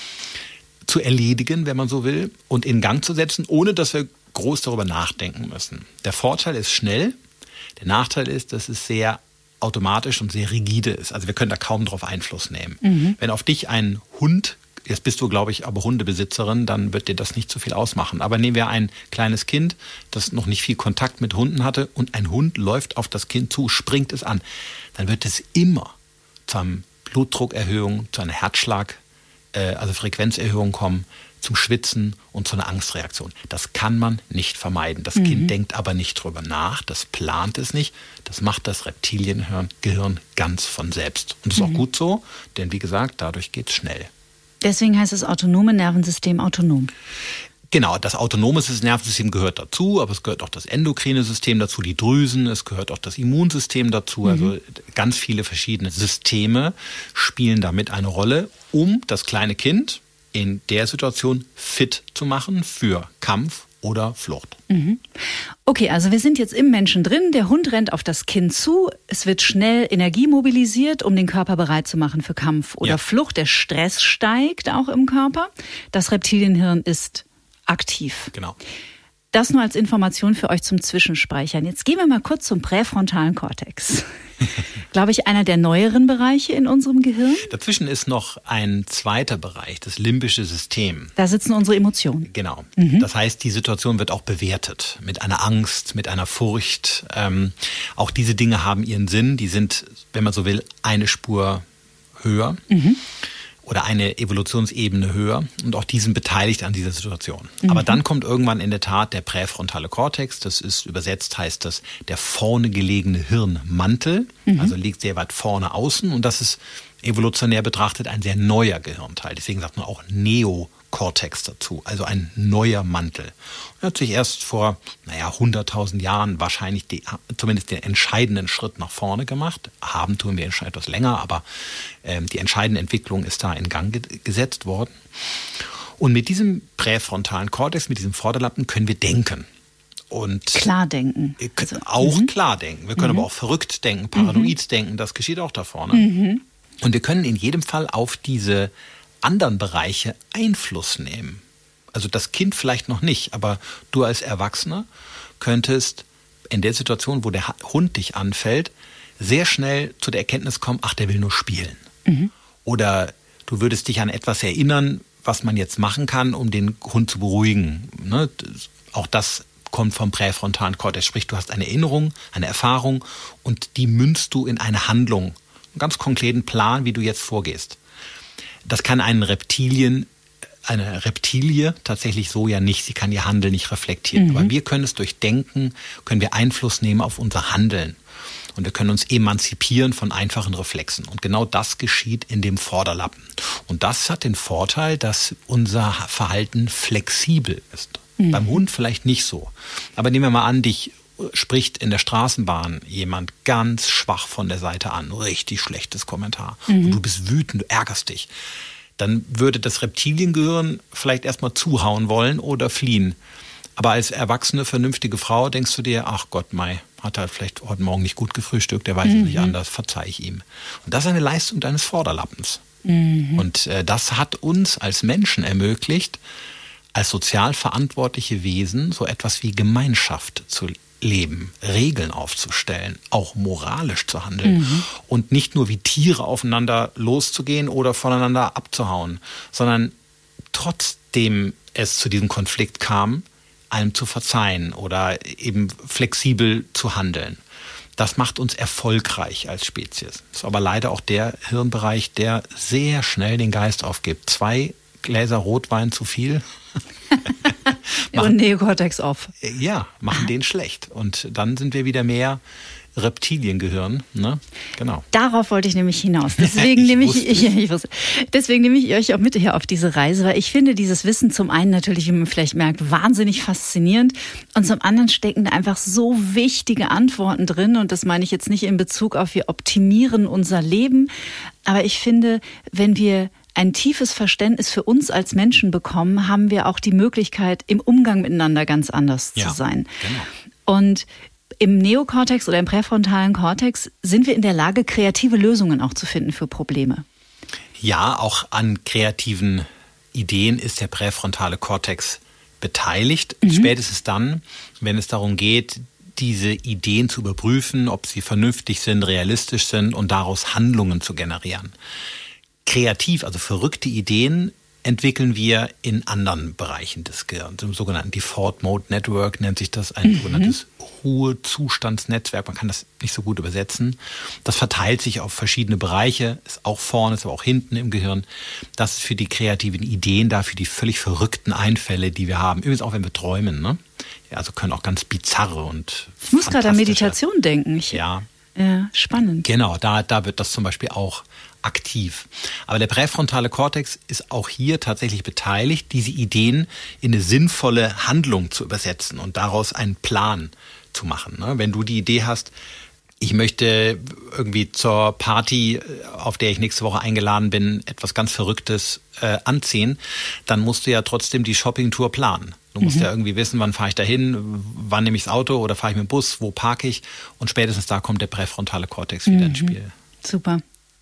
zu erledigen, wenn man so will, und in Gang zu setzen, ohne dass wir groß darüber nachdenken müssen. Der Vorteil ist schnell, der Nachteil ist, dass es sehr automatisch und sehr rigide ist. Also wir können da kaum drauf Einfluss nehmen. Wenn auf dich ein Hund, jetzt bist du, glaube ich, aber Hundebesitzerin, dann wird dir das nicht so viel ausmachen. Aber nehmen wir ein kleines Kind, das noch nicht viel Kontakt mit Hunden hatte und ein Hund läuft auf das Kind zu, springt es an, dann wird es immer zu einer Blutdruckerhöhung, zu einer Herzschlag, also Frequenzerhöhung kommen, zum Schwitzen und zu einer Angstreaktion. Das kann man nicht vermeiden. Das Kind denkt aber nicht drüber nach, das plant es nicht. Das macht das Reptiliengehirn ganz von selbst. Und das ist auch gut so, denn wie gesagt, dadurch geht es schnell. Deswegen heißt das autonome Nervensystem autonom. Genau, das autonome Nervensystem gehört dazu, aber es gehört auch das endokrine System dazu, die Drüsen, es gehört auch das Immunsystem dazu. Also ganz viele verschiedene Systeme spielen damit eine Rolle, um das kleine Kind in der Situation fit zu machen für Kampf oder Flucht. Okay, also wir sind jetzt im Menschen drin, der Hund rennt auf das Kind zu, es wird schnell Energie mobilisiert, um den Körper bereit zu machen für Kampf oder Flucht. Der Stress steigt auch im Körper. Das Reptilienhirn ist aktiv. Genau. Das nur als Information für euch zum Zwischenspeichern. Jetzt gehen wir mal kurz zum präfrontalen Kortex. Glaube ich, einer der neueren Bereiche in unserem Gehirn. Dazwischen ist noch ein zweiter Bereich, das limbische System. Da sitzen unsere Emotionen. Genau. Das heißt, die Situation wird auch bewertet mit einer Angst, mit einer Furcht. Auch diese Dinge haben ihren Sinn. Die sind, wenn man so will, eine Spur höher. Oder eine Evolutionsebene höher und auch die sind beteiligt an dieser Situation. Aber dann kommt irgendwann in der Tat der präfrontale Kortex, das ist übersetzt, heißt das der vorne gelegene Hirnmantel, also liegt sehr weit vorne außen und das ist evolutionär betrachtet ein sehr neuer Gehirnteil. Deswegen sagt man auch Neokortex dazu, also ein neuer Mantel. Er hat sich erst vor 100.000 Jahren wahrscheinlich zumindest den entscheidenden Schritt nach vorne gemacht. Haben tun wir schon etwas länger, aber die entscheidende Entwicklung ist da in Gang gesetzt worden. Und mit diesem präfrontalen Kortex, mit diesem Vorderlappen können wir denken. Und klar denken. Also, auch klar denken. Wir können aber auch verrückt denken, paranoid denken, das geschieht auch da vorne. Und wir können in jedem Fall auf diese anderen Bereiche Einfluss nehmen. Also das Kind vielleicht noch nicht, aber du als Erwachsener könntest in der Situation, wo der Hund dich anfällt, sehr schnell zu der Erkenntnis kommen, ach, der will nur spielen. Oder du würdest dich an etwas erinnern, was man jetzt machen kann, um den Hund zu beruhigen. Ne? Auch das kommt vom präfrontalen Kortex. Sprich, du hast eine Erinnerung, eine Erfahrung und die münzt du in eine Handlung. Einen ganz konkreten Plan, wie du jetzt vorgehst. Das kann eine Reptilie tatsächlich so ja nicht. Sie kann ihr Handeln nicht reflektieren. Aber wir können es durch Denken, können wir Einfluss nehmen auf unser Handeln. Und wir können uns emanzipieren von einfachen Reflexen. Und genau das geschieht in dem Vorderlappen. Und das hat den Vorteil, dass unser Verhalten flexibel ist. Beim Hund vielleicht nicht so. Aber nehmen wir mal an, dich spricht in der Straßenbahn jemand ganz schwach von der Seite an. Richtig schlechtes Kommentar. Und du bist wütend, du ärgerst dich. Dann würde das Reptiliengehirn vielleicht erstmal zuhauen wollen oder fliehen. Aber als erwachsene, vernünftige Frau denkst du dir, ach Gott, hat er vielleicht heute Morgen nicht gut gefrühstückt, der weiß es nicht anders, verzeih ich ihm. Und das ist eine Leistung deines Vorderlappens. Und das hat uns als Menschen ermöglicht, als sozial verantwortliche Wesen so etwas wie Gemeinschaft zu leben, Regeln aufzustellen, auch moralisch zu handeln und nicht nur wie Tiere aufeinander loszugehen oder voneinander abzuhauen, sondern trotzdem es zu diesem Konflikt kam, einem zu verzeihen oder eben flexibel zu handeln. Das macht uns erfolgreich als Spezies. Das ist aber leider auch der Hirnbereich, der sehr schnell den Geist aufgibt. 2 Gläser Rotwein zu viel. Und Neokortex off. Ja, machen den schlecht. Und dann sind wir wieder mehr Reptiliengehirn, ne? Genau. Darauf wollte ich nämlich hinaus. Deswegen nehme ich euch auch mit hier auf diese Reise, weil ich finde dieses Wissen zum einen natürlich, wie man vielleicht merkt, wahnsinnig faszinierend und zum anderen stecken da einfach so wichtige Antworten drin und das meine ich jetzt nicht in Bezug auf wir optimieren unser Leben, aber ich finde, wenn wir ein tiefes Verständnis für uns als Menschen bekommen, haben wir auch die Möglichkeit, im Umgang miteinander ganz anders zu sein. Genau. Und im Neokortex oder im präfrontalen Kortex sind wir in der Lage, kreative Lösungen auch zu finden für Probleme. Ja, auch an kreativen Ideen ist der präfrontale Kortex beteiligt. Spätestens dann, wenn es darum geht, diese Ideen zu überprüfen, ob sie vernünftig sind, realistisch sind und daraus Handlungen zu generieren. Kreativ, also verrückte Ideen entwickeln wir in anderen Bereichen des Gehirns. Im sogenannten Default Mode Network nennt sich das, ein sogenanntes Ruhezustandsnetzwerk. Man kann das nicht so gut übersetzen. Das verteilt sich auf verschiedene Bereiche, ist auch vorne, ist aber auch hinten im Gehirn. Das ist für die kreativen Ideen da, für die völlig verrückten Einfälle, die wir haben. Übrigens auch, wenn wir träumen, ne? Ja, also können auch ganz bizarre und ich muss gerade an Meditation denken. Ja, spannend. Genau, da wird das zum Beispiel auch aktiv. Aber der präfrontale Kortex ist auch hier tatsächlich beteiligt, diese Ideen in eine sinnvolle Handlung zu übersetzen und daraus einen Plan zu machen. Wenn du die Idee hast, ich möchte irgendwie zur Party, auf der ich nächste Woche eingeladen bin, etwas ganz Verrücktes anziehen, dann musst du ja trotzdem die Shoppingtour planen. Du musst ja irgendwie wissen, wann fahre ich dahin, wann nehme ich das Auto oder fahre ich mit dem Bus, wo parke ich, und spätestens da kommt der präfrontale Kortex wieder ins Spiel. Super.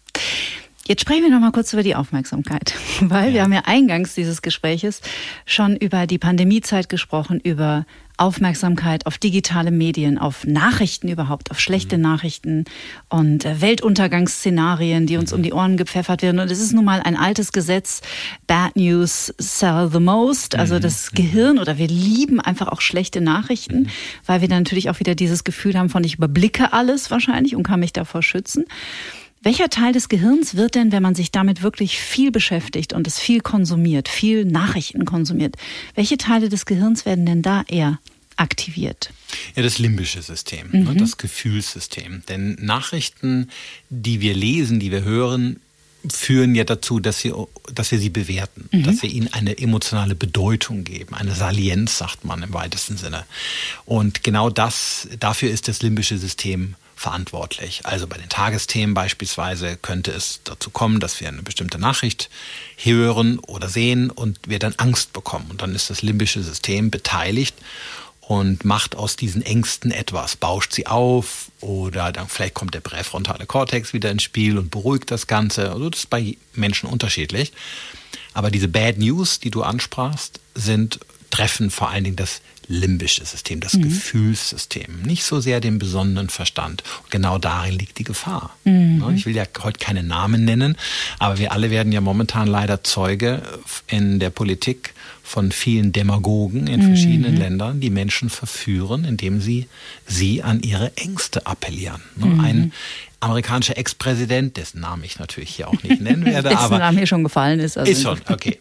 Jetzt sprechen wir noch mal kurz über die Aufmerksamkeit, weil wir haben ja eingangs dieses Gespräches schon über die Pandemiezeit gesprochen, über Aufmerksamkeit auf digitale Medien, auf Nachrichten überhaupt, auf schlechte Nachrichten und Weltuntergangsszenarien, die uns um die Ohren gepfeffert werden. Und es ist nun mal ein altes Gesetz, Bad News sell the most, also das Gehirn, oder wir lieben einfach auch schlechte Nachrichten, weil wir dann natürlich auch wieder dieses Gefühl haben von, ich überblicke alles wahrscheinlich und kann mich davor schützen. Welcher Teil des Gehirns wird denn, wenn man sich damit wirklich viel beschäftigt und es viel konsumiert, viel Nachrichten konsumiert, welche Teile des Gehirns werden denn da eher aktiviert? Ja, das limbische System, das Gefühlssystem. Denn Nachrichten, die wir lesen, die wir hören, führen ja dazu, dass wir sie bewerten, dass wir ihnen eine emotionale Bedeutung geben, eine Salienz, sagt man im weitesten Sinne. Und genau dafür ist das limbische System verantwortlich. Also bei den Tagesthemen beispielsweise könnte es dazu kommen, dass wir eine bestimmte Nachricht hören oder sehen und wir dann Angst bekommen. Und dann ist das limbische System beteiligt und macht aus diesen Ängsten etwas, bauscht sie auf, oder dann vielleicht kommt der präfrontale Kortex wieder ins Spiel und beruhigt das Ganze. Also das ist bei Menschen unterschiedlich. Aber diese Bad News, die du ansprachst, treffen vor allen Dingen das limbische System, das Gefühlssystem, nicht so sehr den besonnenen Verstand. Und genau darin liegt die Gefahr. Ich will ja heute keine Namen nennen, aber wir alle werden ja momentan leider Zeuge in der Politik von vielen Demagogen in verschiedenen Ländern, die Menschen verführen, indem sie an ihre Ängste appellieren. Ein amerikanischer Ex-Präsident, dessen Namen ich natürlich hier auch nicht nennen werde. Dessen Name hier schon gefallen ist. Also ist schon, okay.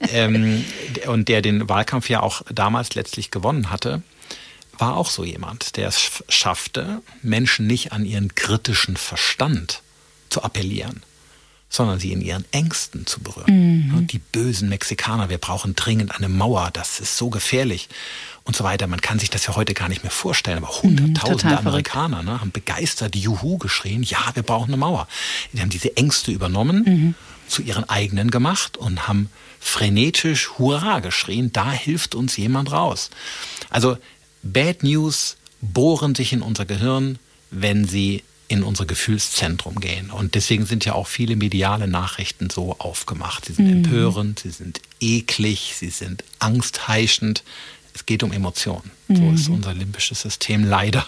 Und der den Wahlkampf ja auch damals letztlich gewonnen hatte, war auch so jemand, der es schaffte, Menschen nicht an ihren kritischen Verstand zu appellieren, sondern sie in ihren Ängsten zu berühren. Die bösen Mexikaner, wir brauchen dringend eine Mauer, das ist so gefährlich und so weiter. Man kann sich das ja heute gar nicht mehr vorstellen, aber hunderttausende Amerikaner haben begeistert Juhu geschrien, ja, wir brauchen eine Mauer. Die haben diese Ängste übernommen, zu ihren eigenen gemacht und haben frenetisch Hurra geschrien, da hilft uns jemand raus. Also Bad News bohren sich in unser Gehirn, wenn sie in unser Gefühlszentrum gehen. Und deswegen sind ja auch viele mediale Nachrichten so aufgemacht. Sie sind empörend, sie sind eklig, sie sind angstheischend. Es geht um Emotionen. So ist unser limbisches System leider.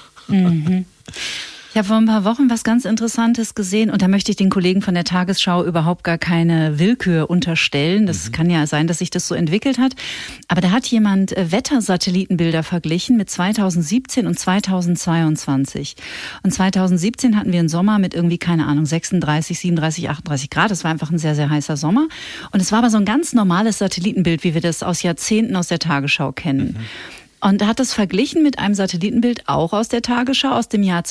Ich habe vor ein paar Wochen was ganz Interessantes gesehen und da möchte ich den Kollegen von der Tagesschau überhaupt gar keine Willkür unterstellen. Das kann ja sein, dass sich das so entwickelt hat. Aber da hat jemand Wettersatellitenbilder verglichen mit 2017 und 2022. Und 2017 hatten wir einen Sommer mit irgendwie, keine Ahnung, 36, 37, 38 Grad. Das war einfach ein sehr, sehr heißer Sommer. Und es war aber so ein ganz normales Satellitenbild, wie wir das aus Jahrzehnten aus der Tagesschau kennen. Und er hat das verglichen mit einem Satellitenbild auch aus der Tagesschau aus dem Jahr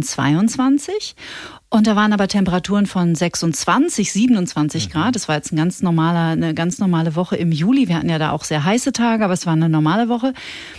2022. Und da waren aber Temperaturen von 26, 27 Grad. Das war jetzt eine ganz normale Woche im Juli. Wir hatten ja da auch sehr heiße Tage, aber es war eine normale Woche.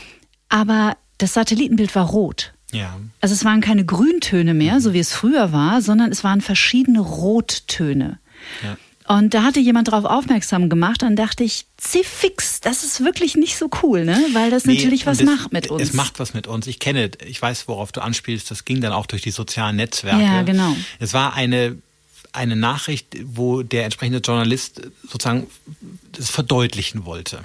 Aber das Satellitenbild war rot. Ja. Also es waren keine Grüntöne mehr, so wie es früher war, sondern es waren verschiedene Rottöne. Ja. Und da hatte jemand drauf aufmerksam gemacht, dann dachte ich, fix, das ist wirklich nicht so cool, ne? Weil das natürlich was macht mit uns. Es macht was mit uns. Ich weiß, worauf du anspielst, das ging dann auch durch die sozialen Netzwerke. Ja, genau. Es war eine Nachricht, wo der entsprechende Journalist sozusagen das verdeutlichen wollte.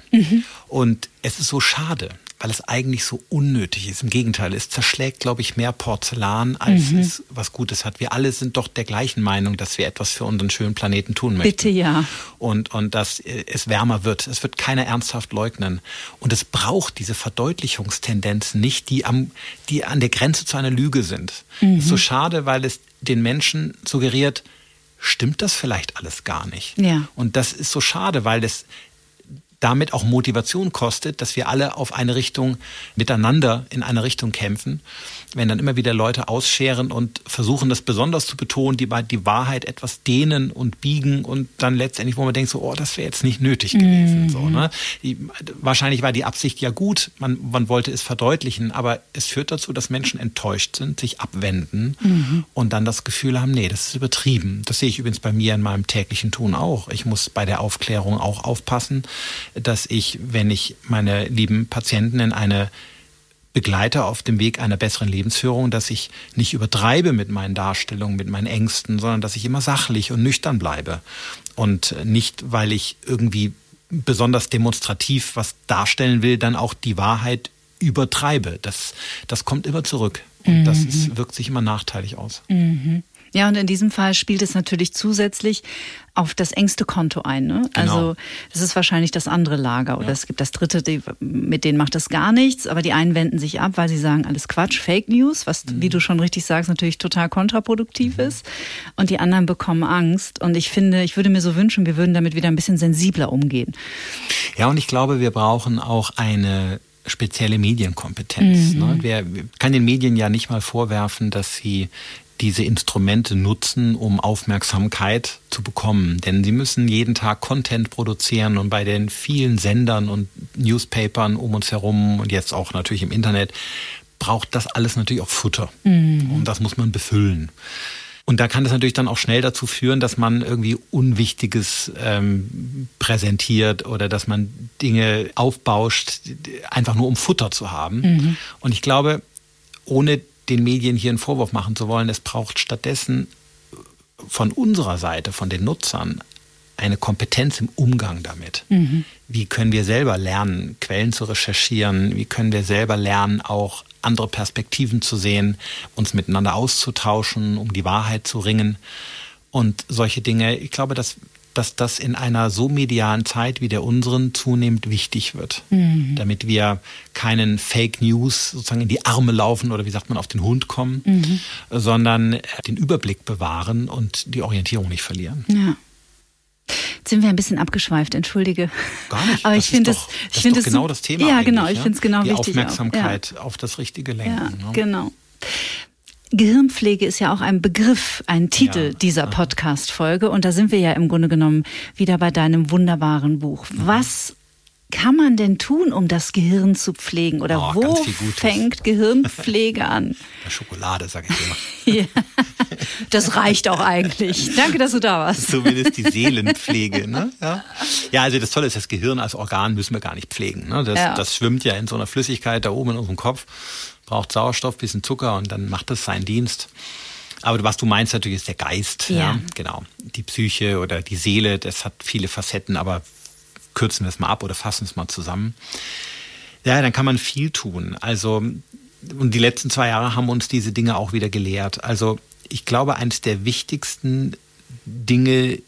Und es ist so schade, weil es eigentlich so unnötig ist. Im Gegenteil, es zerschlägt, glaube ich, mehr Porzellan, als es was Gutes hat. Wir alle sind doch der gleichen Meinung, dass wir etwas für unseren schönen Planeten tun möchten. Bitte, ja. Und dass es wärmer wird. Es wird keiner ernsthaft leugnen. Und es braucht diese Verdeutlichungstendenzen nicht, die an der Grenze zu einer Lüge sind. Es ist so schade, weil es den Menschen suggeriert, stimmt das vielleicht alles gar nicht. Ja. Und das ist so schade, weil das damit auch Motivation kostet, dass wir alle auf eine Richtung miteinander in eine Richtung kämpfen. Wenn dann immer wieder Leute ausscheren und versuchen, das besonders zu betonen, die Wahrheit etwas dehnen und biegen und dann letztendlich, wo man denkt, so, das wäre jetzt nicht nötig gewesen. So, ne? Wahrscheinlich war die Absicht ja gut, man wollte es verdeutlichen, aber es führt dazu, dass Menschen enttäuscht sind, sich abwenden und dann das Gefühl haben, nee, das ist übertrieben. Das sehe ich übrigens bei mir in meinem täglichen Tun auch. Ich muss bei der Aufklärung auch aufpassen, dass ich, wenn ich meine lieben Patienten in eine begleite auf dem Weg einer besseren Lebensführung, dass ich nicht übertreibe mit meinen Darstellungen, mit meinen Ängsten, sondern dass ich immer sachlich und nüchtern bleibe. Und nicht, weil ich irgendwie besonders demonstrativ was darstellen will, dann auch die Wahrheit übertreibe. Das kommt immer zurück. Und das wirkt sich immer nachteilig aus. Ja, und in diesem Fall spielt es natürlich zusätzlich auf das engste Konto ein. Ne? Genau. Also das ist wahrscheinlich das andere Lager. Oder es gibt das dritte, mit denen macht das gar nichts. Aber die einen wenden sich ab, weil sie sagen, alles Quatsch, Fake News, was, wie du schon richtig sagst, natürlich total kontraproduktiv ist. Und die anderen bekommen Angst. Und ich würde mir so wünschen, wir würden damit wieder ein bisschen sensibler umgehen. Ja, und ich glaube, wir brauchen auch eine spezielle Medienkompetenz. Ne? Wir kann den Medien ja nicht mal vorwerfen, dass sie diese Instrumente nutzen, um Aufmerksamkeit zu bekommen. Denn sie müssen jeden Tag Content produzieren und bei den vielen Sendern und Newspapern um uns herum und jetzt auch natürlich im Internet braucht das alles natürlich auch Futter. Und das muss man befüllen. Und da kann das natürlich dann auch schnell dazu führen, dass man irgendwie Unwichtiges präsentiert oder dass man Dinge aufbauscht, einfach nur um Futter zu haben. Und ich glaube, ohne den Medien hier einen Vorwurf machen zu wollen, es braucht stattdessen von unserer Seite, von den Nutzern, eine Kompetenz im Umgang damit. Wie können wir selber lernen, Quellen zu recherchieren? Wie können wir selber lernen, auch andere Perspektiven zu sehen, uns miteinander auszutauschen, um die Wahrheit zu ringen? Und solche Dinge, ich glaube, dass das in einer so medialen Zeit wie der unseren zunehmend wichtig wird. Damit wir keinen Fake News sozusagen in die Arme laufen oder wie sagt man, auf den Hund kommen, sondern den Überblick bewahren und die Orientierung nicht verlieren. Ja. Jetzt sind wir ein bisschen abgeschweift, entschuldige. Gar nicht. Aber ich finde das ist genau das Thema. Ja, genau, ich finde es genau die wichtig. Die Aufmerksamkeit auf das Richtige lenken. Ja, genau. Gehirnpflege ist ja auch ein Begriff, ein Titel dieser Podcast-Folge. Und da sind wir ja im Grunde genommen wieder bei deinem wunderbaren Buch. Was kann man denn tun, um das Gehirn zu pflegen? Oder wo fängt Gehirnpflege an? Bei Schokolade, sage ich immer. Ja, das reicht auch eigentlich. Danke, dass du da warst. Zumindest die Seelenpflege. Ne? Ja, also das Tolle ist, das Gehirn als Organ müssen wir gar nicht pflegen. Ne? Das schwimmt ja in so einer Flüssigkeit da oben in unserem Kopf, braucht Sauerstoff, bisschen Zucker und dann macht das seinen Dienst. Aber was du meinst natürlich ist der Geist. Ja. Genau. Die Psyche oder die Seele, das hat viele Facetten, aber kürzen wir es mal ab oder fassen es mal zusammen. Ja, dann kann man viel tun. Also, und die letzten 2 Jahre haben uns diese Dinge auch wieder gelehrt. Also, ich glaube, eines der wichtigsten Dinge,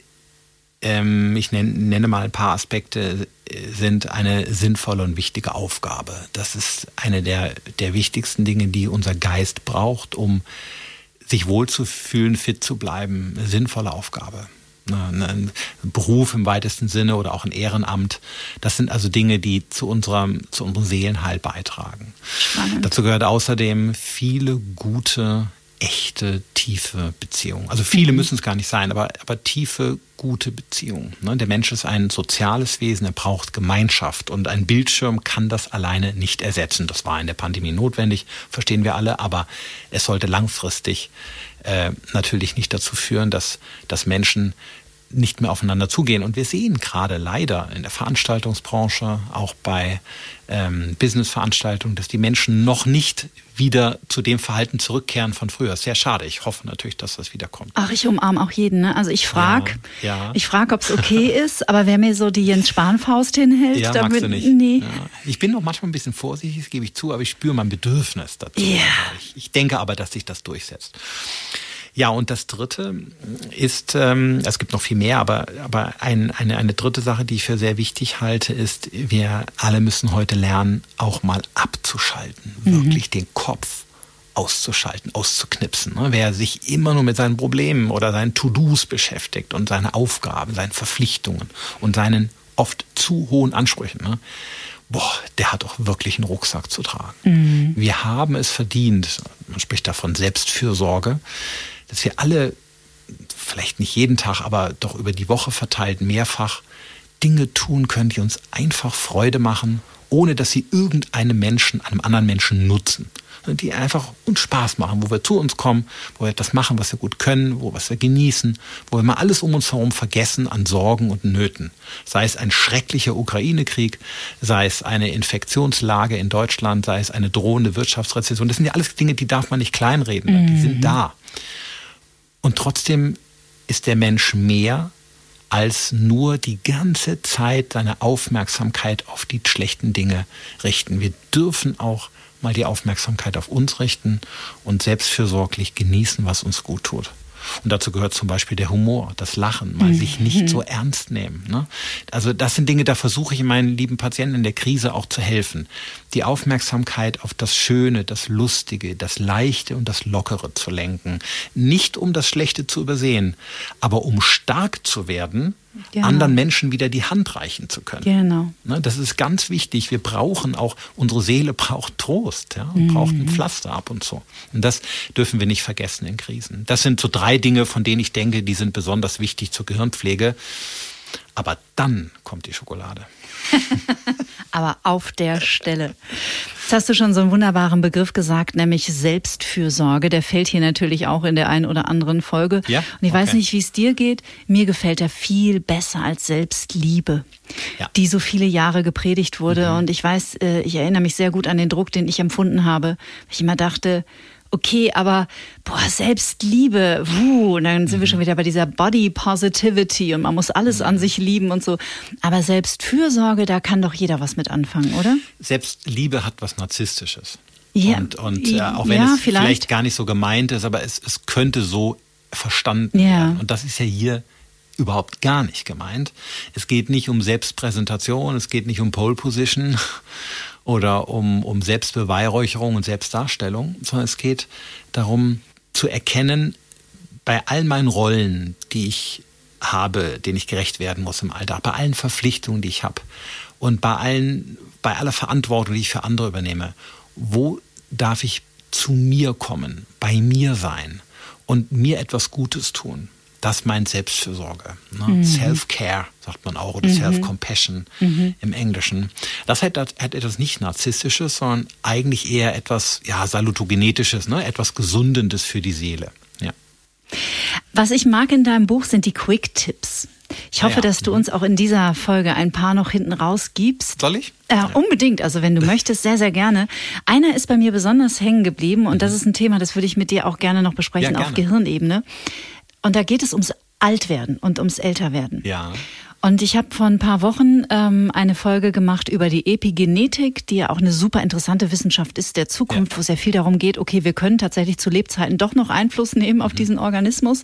ich nenne mal ein paar Aspekte, sind eine sinnvolle und wichtige Aufgabe. Das ist eine der wichtigsten Dinge, die unser Geist braucht, um sich wohlzufühlen, fit zu bleiben. Eine sinnvolle Aufgabe. ein Beruf im weitesten Sinne oder auch ein Ehrenamt. Das sind also Dinge, die zu unserem Seelenheil beitragen. Spannend. Dazu gehört außerdem viele gute, echte, tiefe Beziehungen. Also viele müssen es gar nicht sein, aber tiefe, gute Beziehungen. Der Mensch ist ein soziales Wesen, er braucht Gemeinschaft und ein Bildschirm kann das alleine nicht ersetzen. Das war in der Pandemie notwendig, verstehen wir alle, aber es sollte langfristig natürlich nicht dazu führen, dass Menschen nicht mehr aufeinander zugehen. Und wir sehen gerade leider in der Veranstaltungsbranche, auch bei Businessveranstaltungen, dass die Menschen noch nicht wieder zu dem Verhalten zurückkehren von früher. Sehr schade. Ich hoffe natürlich, dass das wiederkommt. Ach, ich umarme auch jeden. Ne? Also ich frage, ob es okay ist, aber wer mir so die Jens-Spahn-Faust hinhält, ja, damit, magst du nicht. Nee. Ja. Ich bin noch manchmal ein bisschen vorsichtig, das gebe ich zu, aber ich spüre mein Bedürfnis dazu. Ja. Ich denke aber, dass sich das durchsetzt. Ja, und das Dritte ist, es gibt noch viel mehr, aber eine dritte Sache, die ich für sehr wichtig halte, ist, wir alle müssen heute lernen, auch mal abzuschalten, wirklich den Kopf auszuschalten, auszuknipsen. Wer sich immer nur mit seinen Problemen oder seinen To-Dos beschäftigt und seine Aufgaben, seinen Verpflichtungen und seinen oft zu hohen Ansprüchen, der hat auch wirklich einen Rucksack zu tragen. Wir haben es verdient, man spricht da von Selbstfürsorge, dass wir alle, vielleicht nicht jeden Tag, aber doch über die Woche verteilt mehrfach Dinge tun können, die uns einfach Freude machen, ohne dass sie einem anderen Menschen nutzen. Die einfach uns Spaß machen, wo wir zu uns kommen, wo wir etwas machen, was wir gut können, was wir genießen, wo wir mal alles um uns herum vergessen an Sorgen und Nöten. Sei es ein schrecklicher Ukraine-Krieg, sei es eine Infektionslage in Deutschland, sei es eine drohende Wirtschaftsrezession. Das sind ja alles Dinge, die darf man nicht kleinreden. Die sind da. Und trotzdem ist der Mensch mehr als nur die ganze Zeit seine Aufmerksamkeit auf die schlechten Dinge richten. Wir dürfen auch mal die Aufmerksamkeit auf uns richten und selbstfürsorglich genießen, was uns gut tut. Und dazu gehört zum Beispiel der Humor, das Lachen, mal sich nicht so ernst nehmen. Ne? Also das sind Dinge, da versuche ich meinen lieben Patienten in der Krise auch zu helfen. Die Aufmerksamkeit auf das Schöne, das Lustige, das Leichte und das Lockere zu lenken. Nicht um das Schlechte zu übersehen, aber um stark zu werden, anderen Menschen wieder die Hand reichen zu können. Genau. Ne, das ist ganz wichtig. Wir brauchen auch, unsere Seele braucht Trost, und braucht ein Pflaster ab und zu. Und das dürfen wir nicht vergessen in Krisen. Das sind so 3 Dinge, von denen ich denke, die sind besonders wichtig zur Gehirnpflege. Aber dann kommt die Schokolade. Aber auf der Stelle. Jetzt hast du schon so einen wunderbaren Begriff gesagt, nämlich Selbstfürsorge. Der fällt hier natürlich auch in der einen oder anderen Folge. Ja? Und ich weiß nicht, wie es dir geht. Mir gefällt er viel besser als Selbstliebe, die so viele Jahre gepredigt wurde. Und ich weiß, ich erinnere mich sehr gut an den Druck, den ich empfunden habe. Weil ich immer dachte, okay, aber Selbstliebe, und dann sind wir schon wieder bei dieser Body Positivity und man muss alles an sich lieben und so. Aber Selbstfürsorge, da kann doch jeder was mit anfangen, oder? Selbstliebe hat was Narzisstisches. Ja. Und auch wenn es vielleicht gar nicht so gemeint ist, aber es könnte so verstanden werden. Und das ist ja hier überhaupt gar nicht gemeint. Es geht nicht um Selbstpräsentation, es geht nicht um Pole Position oder um Selbstbeweihräucherung und Selbstdarstellung, sondern es geht darum zu erkennen, bei all meinen Rollen, die ich habe, denen ich gerecht werden muss im Alltag, bei allen Verpflichtungen, die ich habe und bei aller Verantwortung, die ich für andere übernehme, wo darf ich zu mir kommen, bei mir sein und mir etwas Gutes tun? Das meint Selbstfürsorge. Ne? Self-Care, sagt man auch, oder Self-Compassion im Englischen. Das hat etwas nicht Narzisstisches, sondern eigentlich eher etwas Salutogenetisches, ne? Etwas Gesundendes für die Seele. Ja. Was ich mag in deinem Buch sind die Quick-Tipps. Ich hoffe, dass du uns auch in dieser Folge ein paar noch hinten raus gibst. Soll ich? Unbedingt, also wenn du möchtest, sehr, sehr gerne. Einer ist bei mir besonders hängen geblieben und das ist ein Thema, das würde ich mit dir auch gerne noch besprechen auf Gehirnebene. Und da geht es ums Altwerden und ums Älterwerden. Ja. Und ich habe vor ein paar Wochen eine Folge gemacht über die Epigenetik, die ja auch eine super interessante Wissenschaft ist der Zukunft, wo es ja viel darum geht, okay, wir können tatsächlich zu Lebzeiten doch noch Einfluss nehmen auf diesen Organismus.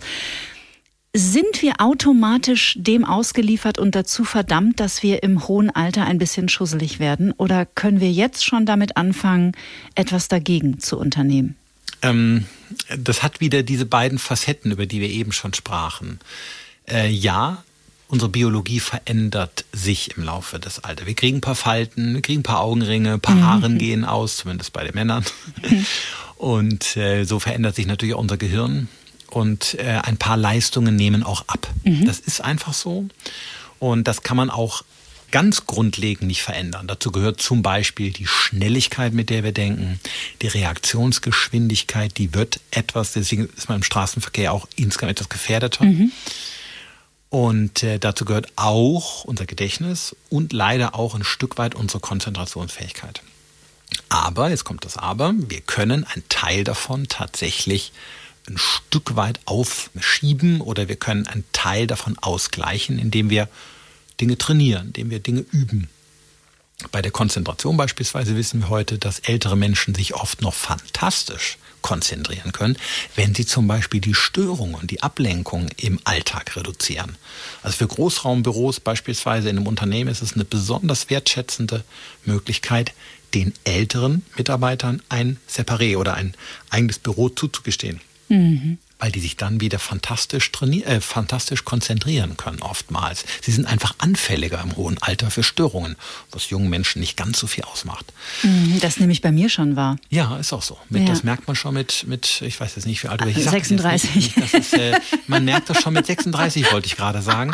Sind wir automatisch dem ausgeliefert und dazu verdammt, dass wir im hohen Alter ein bisschen schusselig werden? Oder können wir jetzt schon damit anfangen, etwas dagegen zu unternehmen? Das hat wieder diese beiden Facetten, über die wir eben schon sprachen. Ja, unsere Biologie verändert sich im Laufe des Alters. Wir kriegen ein paar Falten, wir kriegen ein paar Augenringe, ein paar Haaren gehen aus, zumindest bei den Männern. Und so verändert sich natürlich auch unser Gehirn. Und ein paar Leistungen nehmen auch ab. Das ist einfach so. Und das kann man auch ganz grundlegend nicht verändern. Dazu gehört zum Beispiel die Schnelligkeit, mit der wir denken, die Reaktionsgeschwindigkeit, die wird etwas, deswegen ist man im Straßenverkehr auch insgesamt etwas gefährdeter. Und dazu gehört auch unser Gedächtnis und leider auch ein Stück weit unsere Konzentrationsfähigkeit. Aber, jetzt kommt das Aber, wir können einen Teil davon tatsächlich ein Stück weit aufschieben oder wir können einen Teil davon ausgleichen, indem wir Dinge trainieren, indem wir Dinge üben. Bei der Konzentration beispielsweise wissen wir heute, dass ältere Menschen sich oft noch fantastisch konzentrieren können, wenn sie zum Beispiel die Störungen, die Ablenkung im Alltag reduzieren. Also für Großraumbüros beispielsweise in einem Unternehmen ist es eine besonders wertschätzende Möglichkeit, den älteren Mitarbeitern ein Separé oder ein eigenes Büro zuzugestehen. Weil die sich dann wieder fantastisch konzentrieren können oftmals. Sie sind einfach anfälliger im hohen Alter für Störungen, was jungen Menschen nicht ganz so viel ausmacht. Das nehme ich bei mir schon wahr. Ja, ist auch so. Das merkt man schon mit, ich weiß jetzt nicht, wie alt du bist. 36. Man merkt das schon mit 36, wollte ich gerade sagen.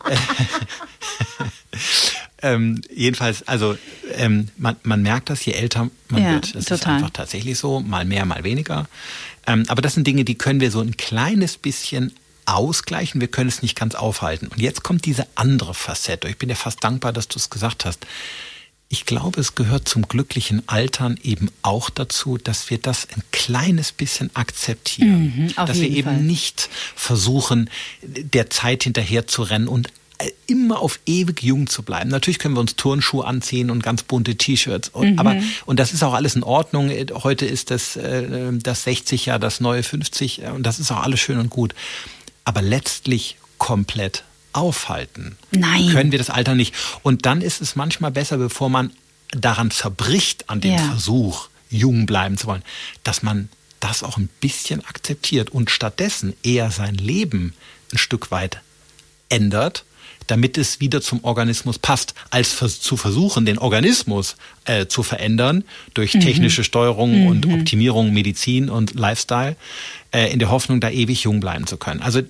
Jedenfalls, also man merkt das, je älter man wird. Das ist einfach tatsächlich so, mal mehr, mal weniger. Aber das sind Dinge, die können wir so ein kleines bisschen ausgleichen. Wir können es nicht ganz aufhalten. Und jetzt kommt diese andere Facette. Ich bin dir fast dankbar, dass du es gesagt hast. Ich glaube, es gehört zum glücklichen Altern eben auch dazu, dass wir das ein kleines bisschen akzeptieren. Dass wir eben nicht versuchen, der Zeit hinterher zu rennen und immer auf ewig jung zu bleiben. Natürlich können wir uns Turnschuhe anziehen und ganz bunte T-Shirts. Und das ist auch alles in Ordnung. Heute ist das 60 ja das neue 50 und das ist auch alles schön und gut. Aber letztlich komplett aufhalten können wir das Alter nicht. Und dann ist es manchmal besser, bevor man daran zerbricht, an dem Versuch, jung bleiben zu wollen, dass man das auch ein bisschen akzeptiert und stattdessen eher sein Leben ein Stück weit ändert, damit es wieder zum Organismus passt, als zu versuchen, den Organismus zu verändern durch technische Steuerung und Optimierung, Medizin und Lifestyle, in der Hoffnung, da ewig jung bleiben zu können. Also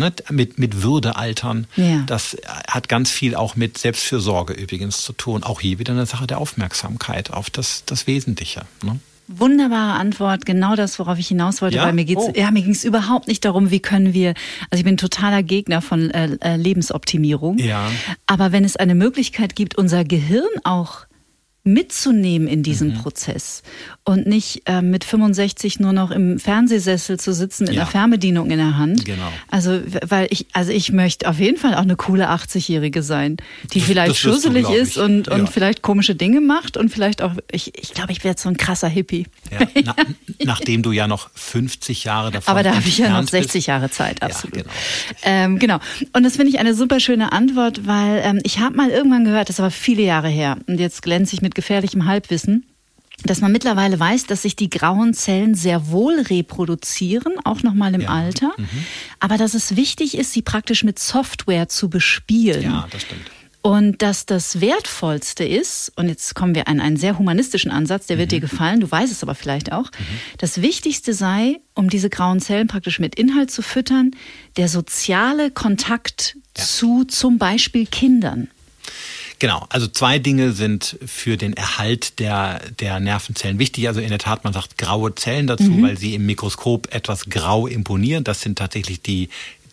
mit Würde altern, das hat ganz viel auch mit Selbstfürsorge übrigens zu tun. Auch hier wieder eine Sache der Aufmerksamkeit auf das Wesentliche. Ne? Wunderbare Antwort, genau das, worauf ich hinaus wollte, weil mir ging's überhaupt nicht darum, wie können wir, also ich bin totaler Gegner von Lebensoptimierung, aber wenn es eine Möglichkeit gibt, unser Gehirn auch mitzunehmen in diesen Prozess und nicht mit 65 nur noch im Fernsehsessel zu sitzen mit einer Fernbedienung in der Hand. Genau. Also ich möchte auf jeden Fall auch eine coole 80-Jährige sein, die vielleicht schusselig ist und vielleicht komische Dinge macht und vielleicht auch, ich glaube, ich werde so ein krasser Hippie. Ja, nachdem du ja noch 50 Jahre davon aber da habe ich ja noch 60 Jahre Zeit, absolut. Ja, genau. Und das finde ich eine super schöne Antwort, weil ich habe mal irgendwann gehört, das ist aber viele Jahre her und jetzt glänze ich mit gefährlichem Halbwissen, dass man mittlerweile weiß, dass sich die grauen Zellen sehr wohl reproduzieren, auch nochmal im Alter, aber dass es wichtig ist, sie praktisch mit Software zu bespielen. Ja, das stimmt. Und dass das Wertvollste ist, und jetzt kommen wir an einen sehr humanistischen Ansatz, der wird dir gefallen, du weißt es aber vielleicht auch, das Wichtigste sei, um diese grauen Zellen praktisch mit Inhalt zu füttern, der soziale Kontakt zu zum Beispiel Kindern. Genau, also 2 Dinge sind für den Erhalt der Nervenzellen wichtig. Also in der Tat, man sagt graue Zellen dazu, weil sie im Mikroskop etwas grau imponieren. Das sind tatsächlich die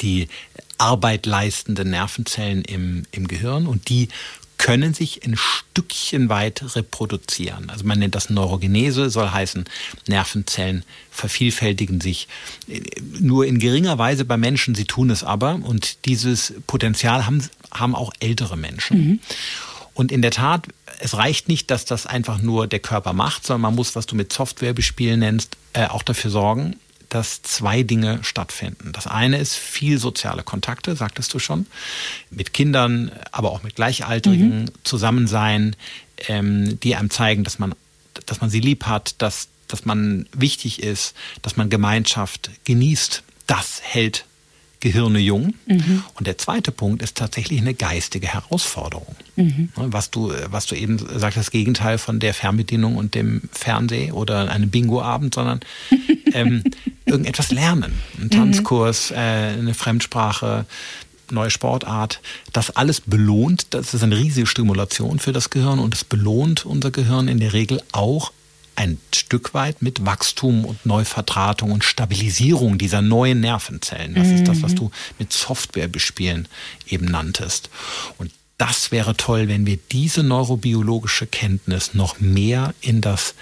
Arbeit leistenden Nervenzellen im Gehirn und die können sich ein Stückchen weit reproduzieren. Also man nennt das Neurogenese, soll heißen, Nervenzellen vervielfältigen sich nur in geringer Weise bei Menschen, sie tun es aber und dieses Potenzial haben auch ältere Menschen. Und in der Tat, es reicht nicht, dass das einfach nur der Körper macht, sondern man muss, was du mit Software bespielen nennst, auch dafür sorgen, dass 2 Dinge stattfinden. Das eine ist viel soziale Kontakte, sagtest du schon, mit Kindern, aber auch mit Gleichaltrigen zusammen sein, die einem zeigen, dass man sie lieb hat, dass man wichtig ist, dass man Gemeinschaft genießt. Das hält Gehirne jung. Und der zweite Punkt ist tatsächlich eine geistige Herausforderung. Was du eben sagst, das Gegenteil von der Fernbedienung und dem Fernseh oder einem Bingo-Abend, sondern irgendetwas lernen. Ein Tanzkurs, eine Fremdsprache, neue Sportart. Das alles belohnt, das ist eine riesige Stimulation für das Gehirn und es belohnt unser Gehirn in der Regel auch ein Stück weit mit Wachstum und Neuverdrahtung und Stabilisierung dieser neuen Nervenzellen. Das ist das, was du mit Software bespielen eben nanntest. Und das wäre toll, wenn wir diese neurobiologische Kenntnis noch mehr in das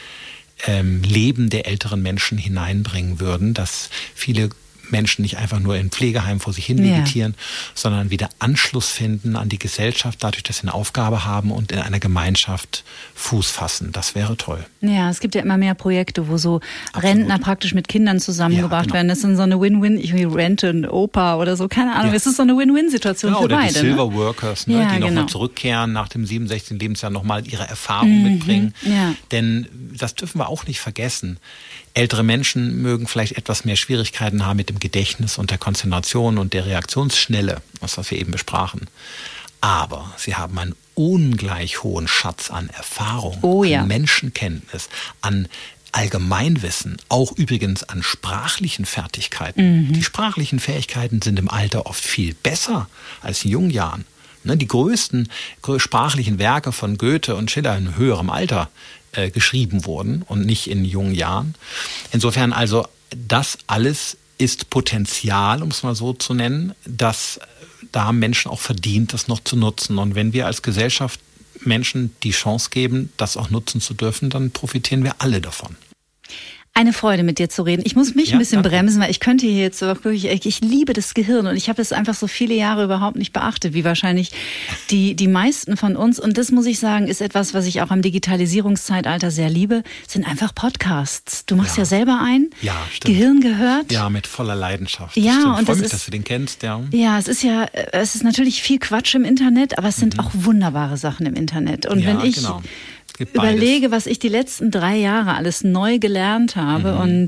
Leben der älteren Menschen hineinbringen würden, dass viele Menschen nicht einfach nur in Pflegeheimen vor sich hin vegetieren, sondern wieder Anschluss finden an die Gesellschaft, dadurch, dass sie eine Aufgabe haben und in einer Gemeinschaft Fuß fassen. Das wäre toll. Ja, es gibt ja immer mehr Projekte, wo so Rentner praktisch mit Kindern zusammengebracht werden. Das ist so eine Win-Win, ich rente einen Opa oder so, keine Ahnung. Es ist so eine Win-Win-Situation für oder beide. Oder die Silver Workers, die nochmal zurückkehren, nach dem 67. Lebensjahr nochmal ihre Erfahrung mitbringen. Ja. Denn das dürfen wir auch nicht vergessen. Ältere Menschen mögen vielleicht etwas mehr Schwierigkeiten haben mit dem Gedächtnis und der Konzentration und der Reaktionsschnelle, was wir eben besprachen. Aber sie haben einen ungleich hohen Schatz an Erfahrung, an Menschenkenntnis, an Allgemeinwissen, auch übrigens an sprachlichen Fertigkeiten. Die sprachlichen Fähigkeiten sind im Alter oft viel besser als in jungen Jahren. Die größten sprachlichen Werke von Goethe und Schiller in höherem Alter geschrieben wurden und nicht in jungen Jahren. Insofern also, das alles ist Potenzial, um es mal so zu nennen, dass da haben Menschen auch verdient, das noch zu nutzen. Und wenn wir als Gesellschaft Menschen die Chance geben, das auch nutzen zu dürfen, dann profitieren wir alle davon. Eine Freude, mit dir zu reden. Ich muss mich ein bisschen bremsen, weil ich könnte hier jetzt wirklich, ich liebe das Gehirn und ich habe das einfach so viele Jahre überhaupt nicht beachtet, wie wahrscheinlich die meisten von uns. Und das muss ich sagen, ist etwas, was ich auch am Digitalisierungszeitalter sehr liebe, sind einfach Podcasts. Du machst ja selber einen. Ja, stimmt. Gehirn gehört. Ja, mit voller Leidenschaft. Ja, und ich freue mich, dass du den kennst. Ja, es ist natürlich viel Quatsch im Internet, aber es sind auch wunderbare Sachen im Internet. Und wenn ich überlege, was ich die letzten 3 Jahre alles neu gelernt habe und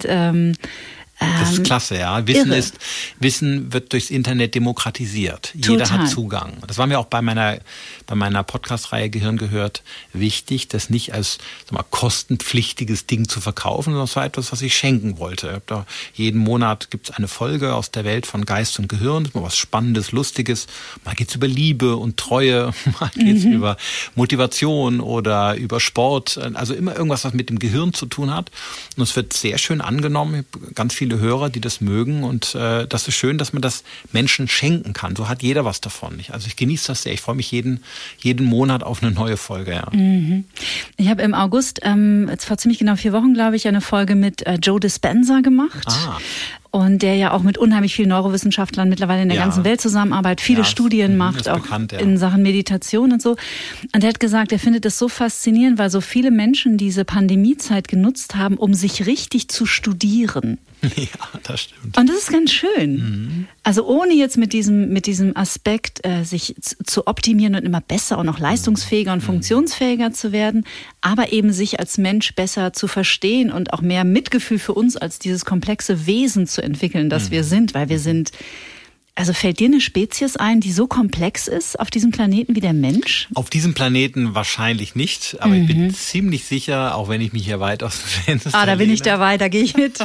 das ist klasse, ja. Wissen wird durchs Internet demokratisiert. Jeder hat Zugang. Das war mir auch bei meiner Podcast-Reihe Gehirn gehört wichtig, das nicht als kostenpflichtiges Ding zu verkaufen, sondern das war etwas, was ich schenken wollte. Jeden Monat gibt es eine Folge aus der Welt von Geist und Gehirn. Das ist mal was Spannendes, Lustiges. Mal geht es über Liebe und Treue, mal geht es über Motivation oder über Sport. Also immer irgendwas, was mit dem Gehirn zu tun hat. Und es wird sehr schön angenommen. Ich habe ganz viele Hörer, die das mögen und das ist schön, dass man das Menschen schenken kann. So hat jeder was davon. Also ich genieße das sehr. Ich freue mich jeden Monat auf eine neue Folge. Ja. Ich habe im August, jetzt vor ziemlich genau 4 Wochen, glaube ich, eine Folge mit Joe Dispenza gemacht. Und der ja auch mit unheimlich vielen Neurowissenschaftlern mittlerweile in der ganzen Welt zusammenarbeitet, viele Studien macht, auch bekannt, in Sachen Meditation und so. Und er hat gesagt, er findet das so faszinierend, weil so viele Menschen diese Pandemiezeit genutzt haben, um sich richtig zu studieren. Ja, das stimmt. Und das ist ganz schön. Also ohne jetzt mit diesem Aspekt, sich zu optimieren und immer besser und noch leistungsfähiger und funktionsfähiger zu werden, aber eben sich als Mensch besser zu verstehen und auch mehr Mitgefühl für uns als dieses komplexe Wesen zu entwickeln, das wir sind, weil wir sind. Also fällt dir eine Spezies ein, die so komplex ist auf diesem Planeten wie der Mensch? Auf diesem Planeten wahrscheinlich nicht, aber ich bin ziemlich sicher, auch wenn ich mich hier weit aus dem Fenster da bin ich dabei, da gehe ich mit.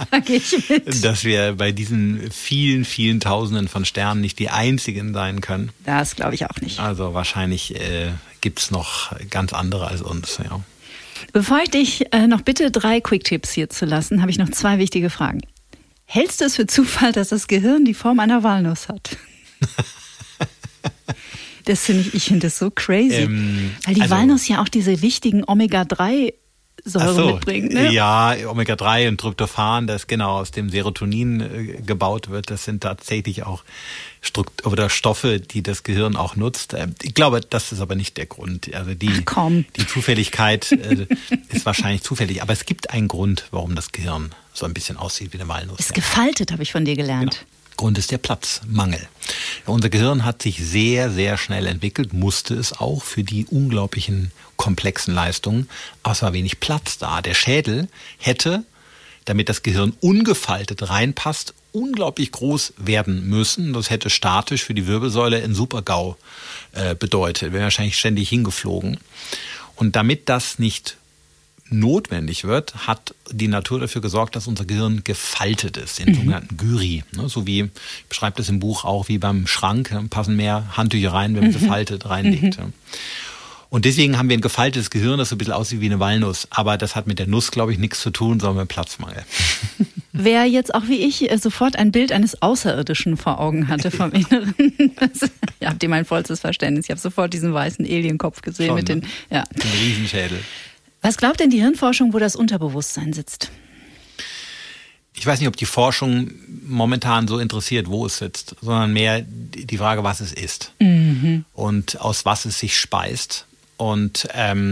Dass wir bei diesen vielen, vielen Tausenden von Sternen nicht die einzigen sein können. Das glaube ich auch nicht. Also wahrscheinlich gibt's noch ganz andere als uns, ja. Bevor ich dich noch bitte 3 Quick-Tipps hier zu lassen, habe ich noch 2 wichtige Fragen. Hältst du es für Zufall, dass das Gehirn die Form einer Walnuss hat? Ich finde das so crazy. Weil die Walnuss ja auch diese wichtigen Omega-3-Säuren mitbringt. Ne? Ja, Omega-3 und Tryptophan, das genau aus dem Serotonin gebaut wird, das sind tatsächlich auch Stoffe, die das Gehirn auch nutzt. Ich glaube, das ist aber nicht der Grund. Also die Zufälligkeit ist wahrscheinlich zufällig. Aber es gibt einen Grund, warum das Gehirn so ein bisschen aussieht wie eine Walnuss. Ist gefaltet, habe ich von dir gelernt. Genau. Grund ist der Platzmangel. Unser Gehirn hat sich sehr, sehr schnell entwickelt, musste es auch für die unglaublichen komplexen Leistungen, aber es war wenig Platz da. Der Schädel hätte damit das Gehirn ungefaltet reinpasst, unglaublich groß werden müssen. Das hätte statisch für die Wirbelsäule ein Super-GAU bedeutet. Wäre wahrscheinlich ständig hingeflogen. Und damit das nicht notwendig wird, hat die Natur dafür gesorgt, dass unser Gehirn gefaltet ist, in sogenannten Gyri. So wie, ich beschreibe das im Buch auch, wie beim Schrank, passen mehr Handtücher rein, wenn man sie faltet reinlegt. Und deswegen haben wir ein gefaltetes Gehirn, das so ein bisschen aussieht wie eine Walnuss. Aber das hat mit der Nuss, glaube ich, nichts zu tun, sondern mit Platzmangel. Wer jetzt auch wie ich sofort ein Bild eines Außerirdischen vor Augen hatte vom Inneren, habt ihr mein vollstes Verständnis. Ich habe sofort diesen weißen Alienkopf gesehen. Schon, mit den Riesenschädel. Was glaubt denn die Hirnforschung, wo das Unterbewusstsein sitzt? Ich weiß nicht, ob die Forschung momentan so interessiert, wo es sitzt, sondern mehr die Frage, was es ist und aus was es sich speist. Und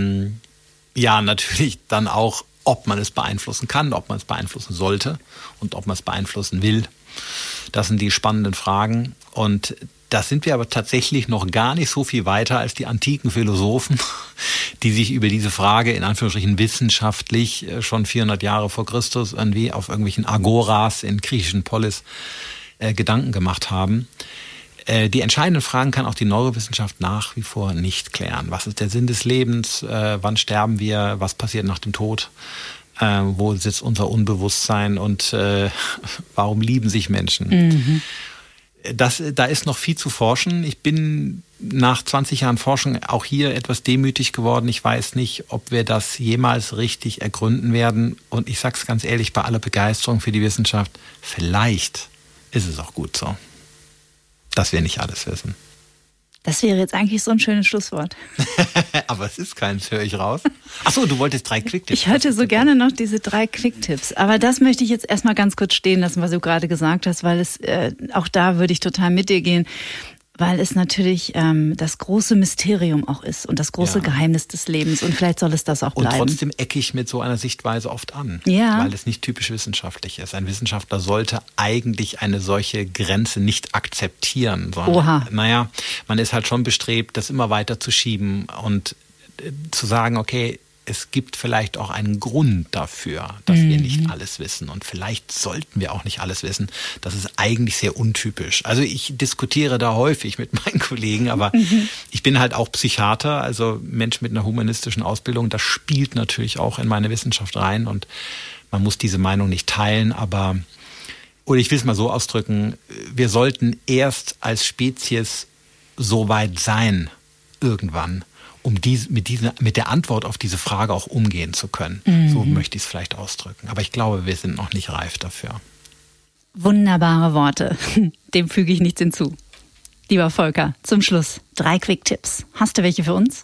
natürlich dann auch, ob man es beeinflussen kann, ob man es beeinflussen sollte und ob man es beeinflussen will. Das sind die spannenden Fragen. Und da sind wir aber tatsächlich noch gar nicht so viel weiter als die antiken Philosophen, die sich über diese Frage in Anführungsstrichen wissenschaftlich schon 400 Jahre vor Christus irgendwie auf irgendwelchen Agoras in griechischen Polis Gedanken gemacht haben. Die entscheidenden Fragen kann auch die Neurowissenschaft nach wie vor nicht klären. Was ist der Sinn des Lebens? Wann sterben wir? Was passiert nach dem Tod? Wo sitzt unser Unbewusstsein? Und warum lieben sich Menschen? Da ist noch viel zu forschen. Ich bin nach 20 Jahren Forschung auch hier etwas demütig geworden. Ich weiß nicht, ob wir das jemals richtig ergründen werden. Und ich sage es ganz ehrlich, bei aller Begeisterung für die Wissenschaft, vielleicht ist es auch gut so, dass wir nicht alles wissen. Das wäre jetzt eigentlich so ein schönes Schlusswort. Aber es ist keins, höre ich raus. Achso, du wolltest 3 Quicktipps. Ich hätte so gerne noch diese 3 Quicktipps. Aber das möchte ich jetzt erstmal ganz kurz stehen lassen, was du gerade gesagt hast, weil es auch da würde ich total mit dir gehen, weil es natürlich das große Mysterium auch ist und das große Geheimnis des Lebens. Und vielleicht soll es das auch bleiben. Und trotzdem ecke ich mit so einer Sichtweise oft an, weil es nicht typisch wissenschaftlich ist. Ein Wissenschaftler sollte eigentlich eine solche Grenze nicht akzeptieren. Sondern, man ist halt schon bestrebt, das immer weiter zu schieben und zu sagen, okay, es gibt vielleicht auch einen Grund dafür, dass wir nicht alles wissen. Und vielleicht sollten wir auch nicht alles wissen. Das ist eigentlich sehr untypisch. Also ich diskutiere da häufig mit meinen Kollegen, aber ich bin halt auch Psychiater, also Mensch mit einer humanistischen Ausbildung. Das spielt natürlich auch in meine Wissenschaft rein und man muss diese Meinung nicht teilen. Oder ich will es mal so ausdrücken, wir sollten erst als Spezies so weit sein, irgendwann, um mit der Antwort auf diese Frage auch umgehen zu können. So möchte ich es vielleicht ausdrücken. Aber ich glaube, wir sind noch nicht reif dafür. Wunderbare Worte. Dem füge ich nichts hinzu. Lieber Volker, zum Schluss 3 Quick-Tipps. Hast du welche für uns?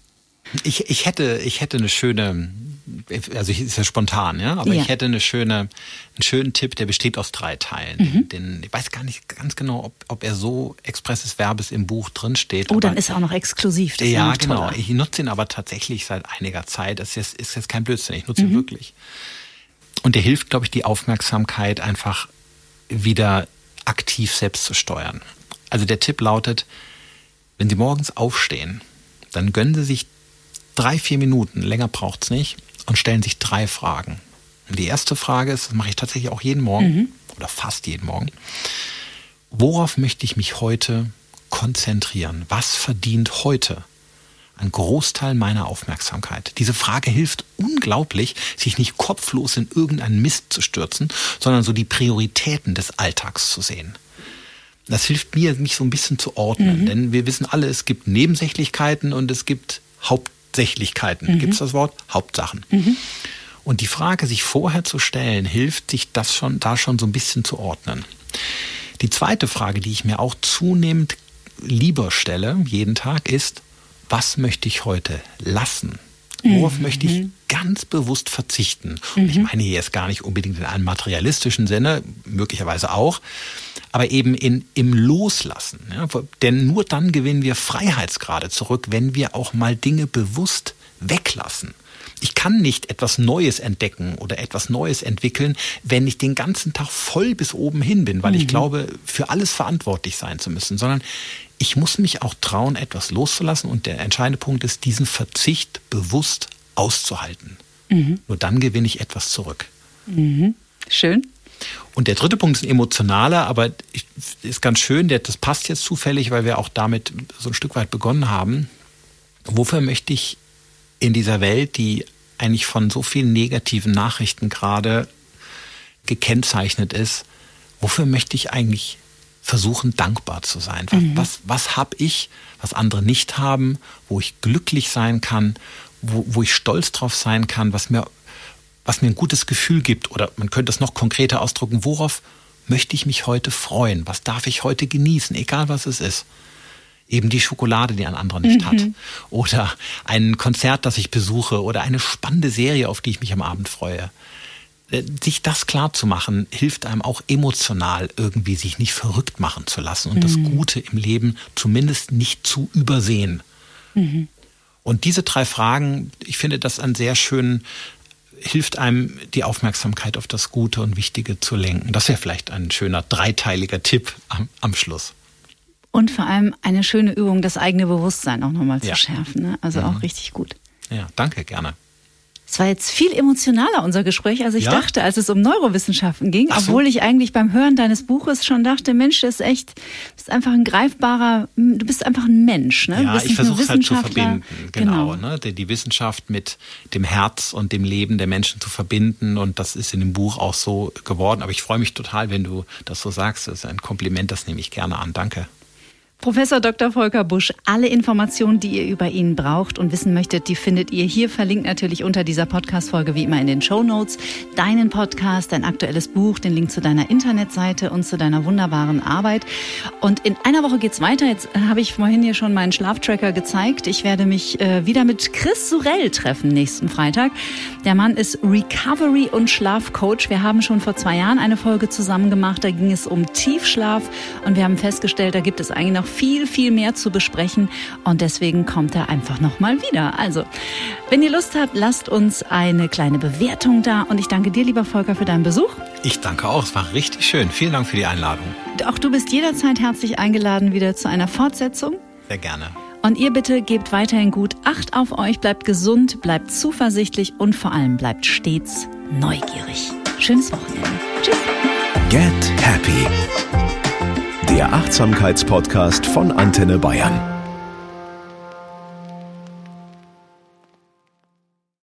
Ich hätte eine schöne, also ist ja spontan, aber ich hätte einen schönen Tipp, der besteht aus 3 Teilen. Ich weiß gar nicht ganz genau, ob er so expresses Verbes im Buch drin steht. Oh, dann ist er auch noch exklusiv. Das ja, genau. Ich nutze ihn aber tatsächlich seit einiger Zeit. Das ist jetzt kein Blödsinn, ich nutze ihn wirklich. Und der hilft, glaube ich, die Aufmerksamkeit einfach wieder aktiv selbst zu steuern. Also der Tipp lautet, wenn Sie morgens aufstehen, dann gönnen Sie sich 3-4 Minuten, länger braucht's nicht, und stellen sich 3 Fragen. Und die erste Frage ist, das mache ich tatsächlich auch jeden Morgen oder fast jeden Morgen, worauf möchte ich mich heute konzentrieren? Was verdient heute einen Großteil meiner Aufmerksamkeit? Diese Frage hilft unglaublich, sich nicht kopflos in irgendeinen Mist zu stürzen, sondern so die Prioritäten des Alltags zu sehen. Das hilft mir, mich so ein bisschen zu ordnen, denn wir wissen alle, es gibt Nebensächlichkeiten und es gibt Hauptsächlichkeiten. Gibt es das Wort? Hauptsachen. Und die Frage, sich vorher zu stellen, hilft, sich da schon so ein bisschen zu ordnen. Die zweite Frage, die ich mir auch zunehmend lieber stelle, jeden Tag, ist, was möchte ich heute lassen? Worauf möchte ich ganz bewusst verzichten? Und ich meine hier jetzt gar nicht unbedingt in einem materialistischen Sinne, möglicherweise auch, aber eben im Loslassen. Ja? Denn nur dann gewinnen wir Freiheitsgrade zurück, wenn wir auch mal Dinge bewusst weglassen. Ich kann nicht etwas Neues entdecken oder etwas Neues entwickeln, wenn ich den ganzen Tag voll bis oben hin bin, weil ich glaube, für alles verantwortlich sein zu müssen, sondern ich muss mich auch trauen, etwas loszulassen. Und der entscheidende Punkt ist, diesen Verzicht bewusst auszuhalten. Nur dann gewinne ich etwas zurück. Schön. Und der dritte Punkt ist ein emotionaler, aber ist ganz schön, das passt jetzt zufällig, weil wir auch damit so ein Stück weit begonnen haben. Wofür möchte ich in dieser Welt, die eigentlich von so vielen negativen Nachrichten gerade gekennzeichnet ist, wofür möchte ich eigentlich versuchen, dankbar zu sein? Was habe ich, was andere nicht haben, wo ich glücklich sein kann, wo ich stolz drauf sein kann, was mir ein gutes Gefühl gibt, oder man könnte es noch konkreter ausdrücken, worauf möchte ich mich heute freuen? Was darf ich heute genießen, egal was es ist? Eben die Schokolade, die ein anderer nicht hat. Oder ein Konzert, das ich besuche, oder eine spannende Serie, auf die ich mich am Abend freue. Sich das klar zu machen, hilft einem auch emotional irgendwie, sich nicht verrückt machen zu lassen und das Gute im Leben zumindest nicht zu übersehen. Und diese 3 Fragen, ich finde das ein sehr schönen, hilft einem, die Aufmerksamkeit auf das Gute und Wichtige zu lenken. Das wäre vielleicht ein schöner dreiteiliger Tipp am Schluss. Und vor allem eine schöne Übung, das eigene Bewusstsein auch nochmal zu schärfen. Ne? Also auch richtig gut. Ja, danke, gerne. Es war jetzt viel emotionaler, unser Gespräch, als ich dachte, als es um Neurowissenschaften ging. Ach so. Obwohl ich eigentlich beim Hören deines Buches schon dachte, Mensch, du bist einfach ein greifbarer, du bist einfach ein Mensch. Ne? Ja, ich versuche es halt zu verbinden. Genau. Ne? Die Wissenschaft mit dem Herz und dem Leben der Menschen zu verbinden. Und das ist in dem Buch auch so geworden. Aber ich freue mich total, wenn du das so sagst. Das ist ein Kompliment, das nehme ich gerne an. Danke. Professor Dr. Volker Busch, alle Informationen, die ihr über ihn braucht und wissen möchtet, die findet ihr hier verlinkt natürlich unter dieser Podcast-Folge wie immer in den Shownotes. Deinen Podcast, dein aktuelles Buch, den Link zu deiner Internetseite und zu deiner wunderbaren Arbeit. Und in einer Woche geht's weiter. Jetzt habe ich vorhin hier schon meinen Schlaftracker gezeigt. Ich werde mich wieder mit Chris Sorel treffen nächsten Freitag. Der Mann ist Recovery- und Schlafcoach. Wir haben schon vor 2 Jahren eine Folge zusammen gemacht. Da ging es um Tiefschlaf und wir haben festgestellt, da gibt es eigentlich noch viel, viel mehr zu besprechen und deswegen kommt er einfach nochmal wieder. Also, wenn ihr Lust habt, lasst uns eine kleine Bewertung da und ich danke dir, lieber Volker, für deinen Besuch. Ich danke auch, es war richtig schön. Vielen Dank für die Einladung. Auch du bist jederzeit herzlich eingeladen wieder zu einer Fortsetzung. Sehr gerne. Und ihr bitte gebt weiterhin gut Acht auf euch, bleibt gesund, bleibt zuversichtlich und vor allem bleibt stets neugierig. Schönes Wochenende. Tschüss. Get Happy. Der Achtsamkeitspodcast von Antenne Bayern.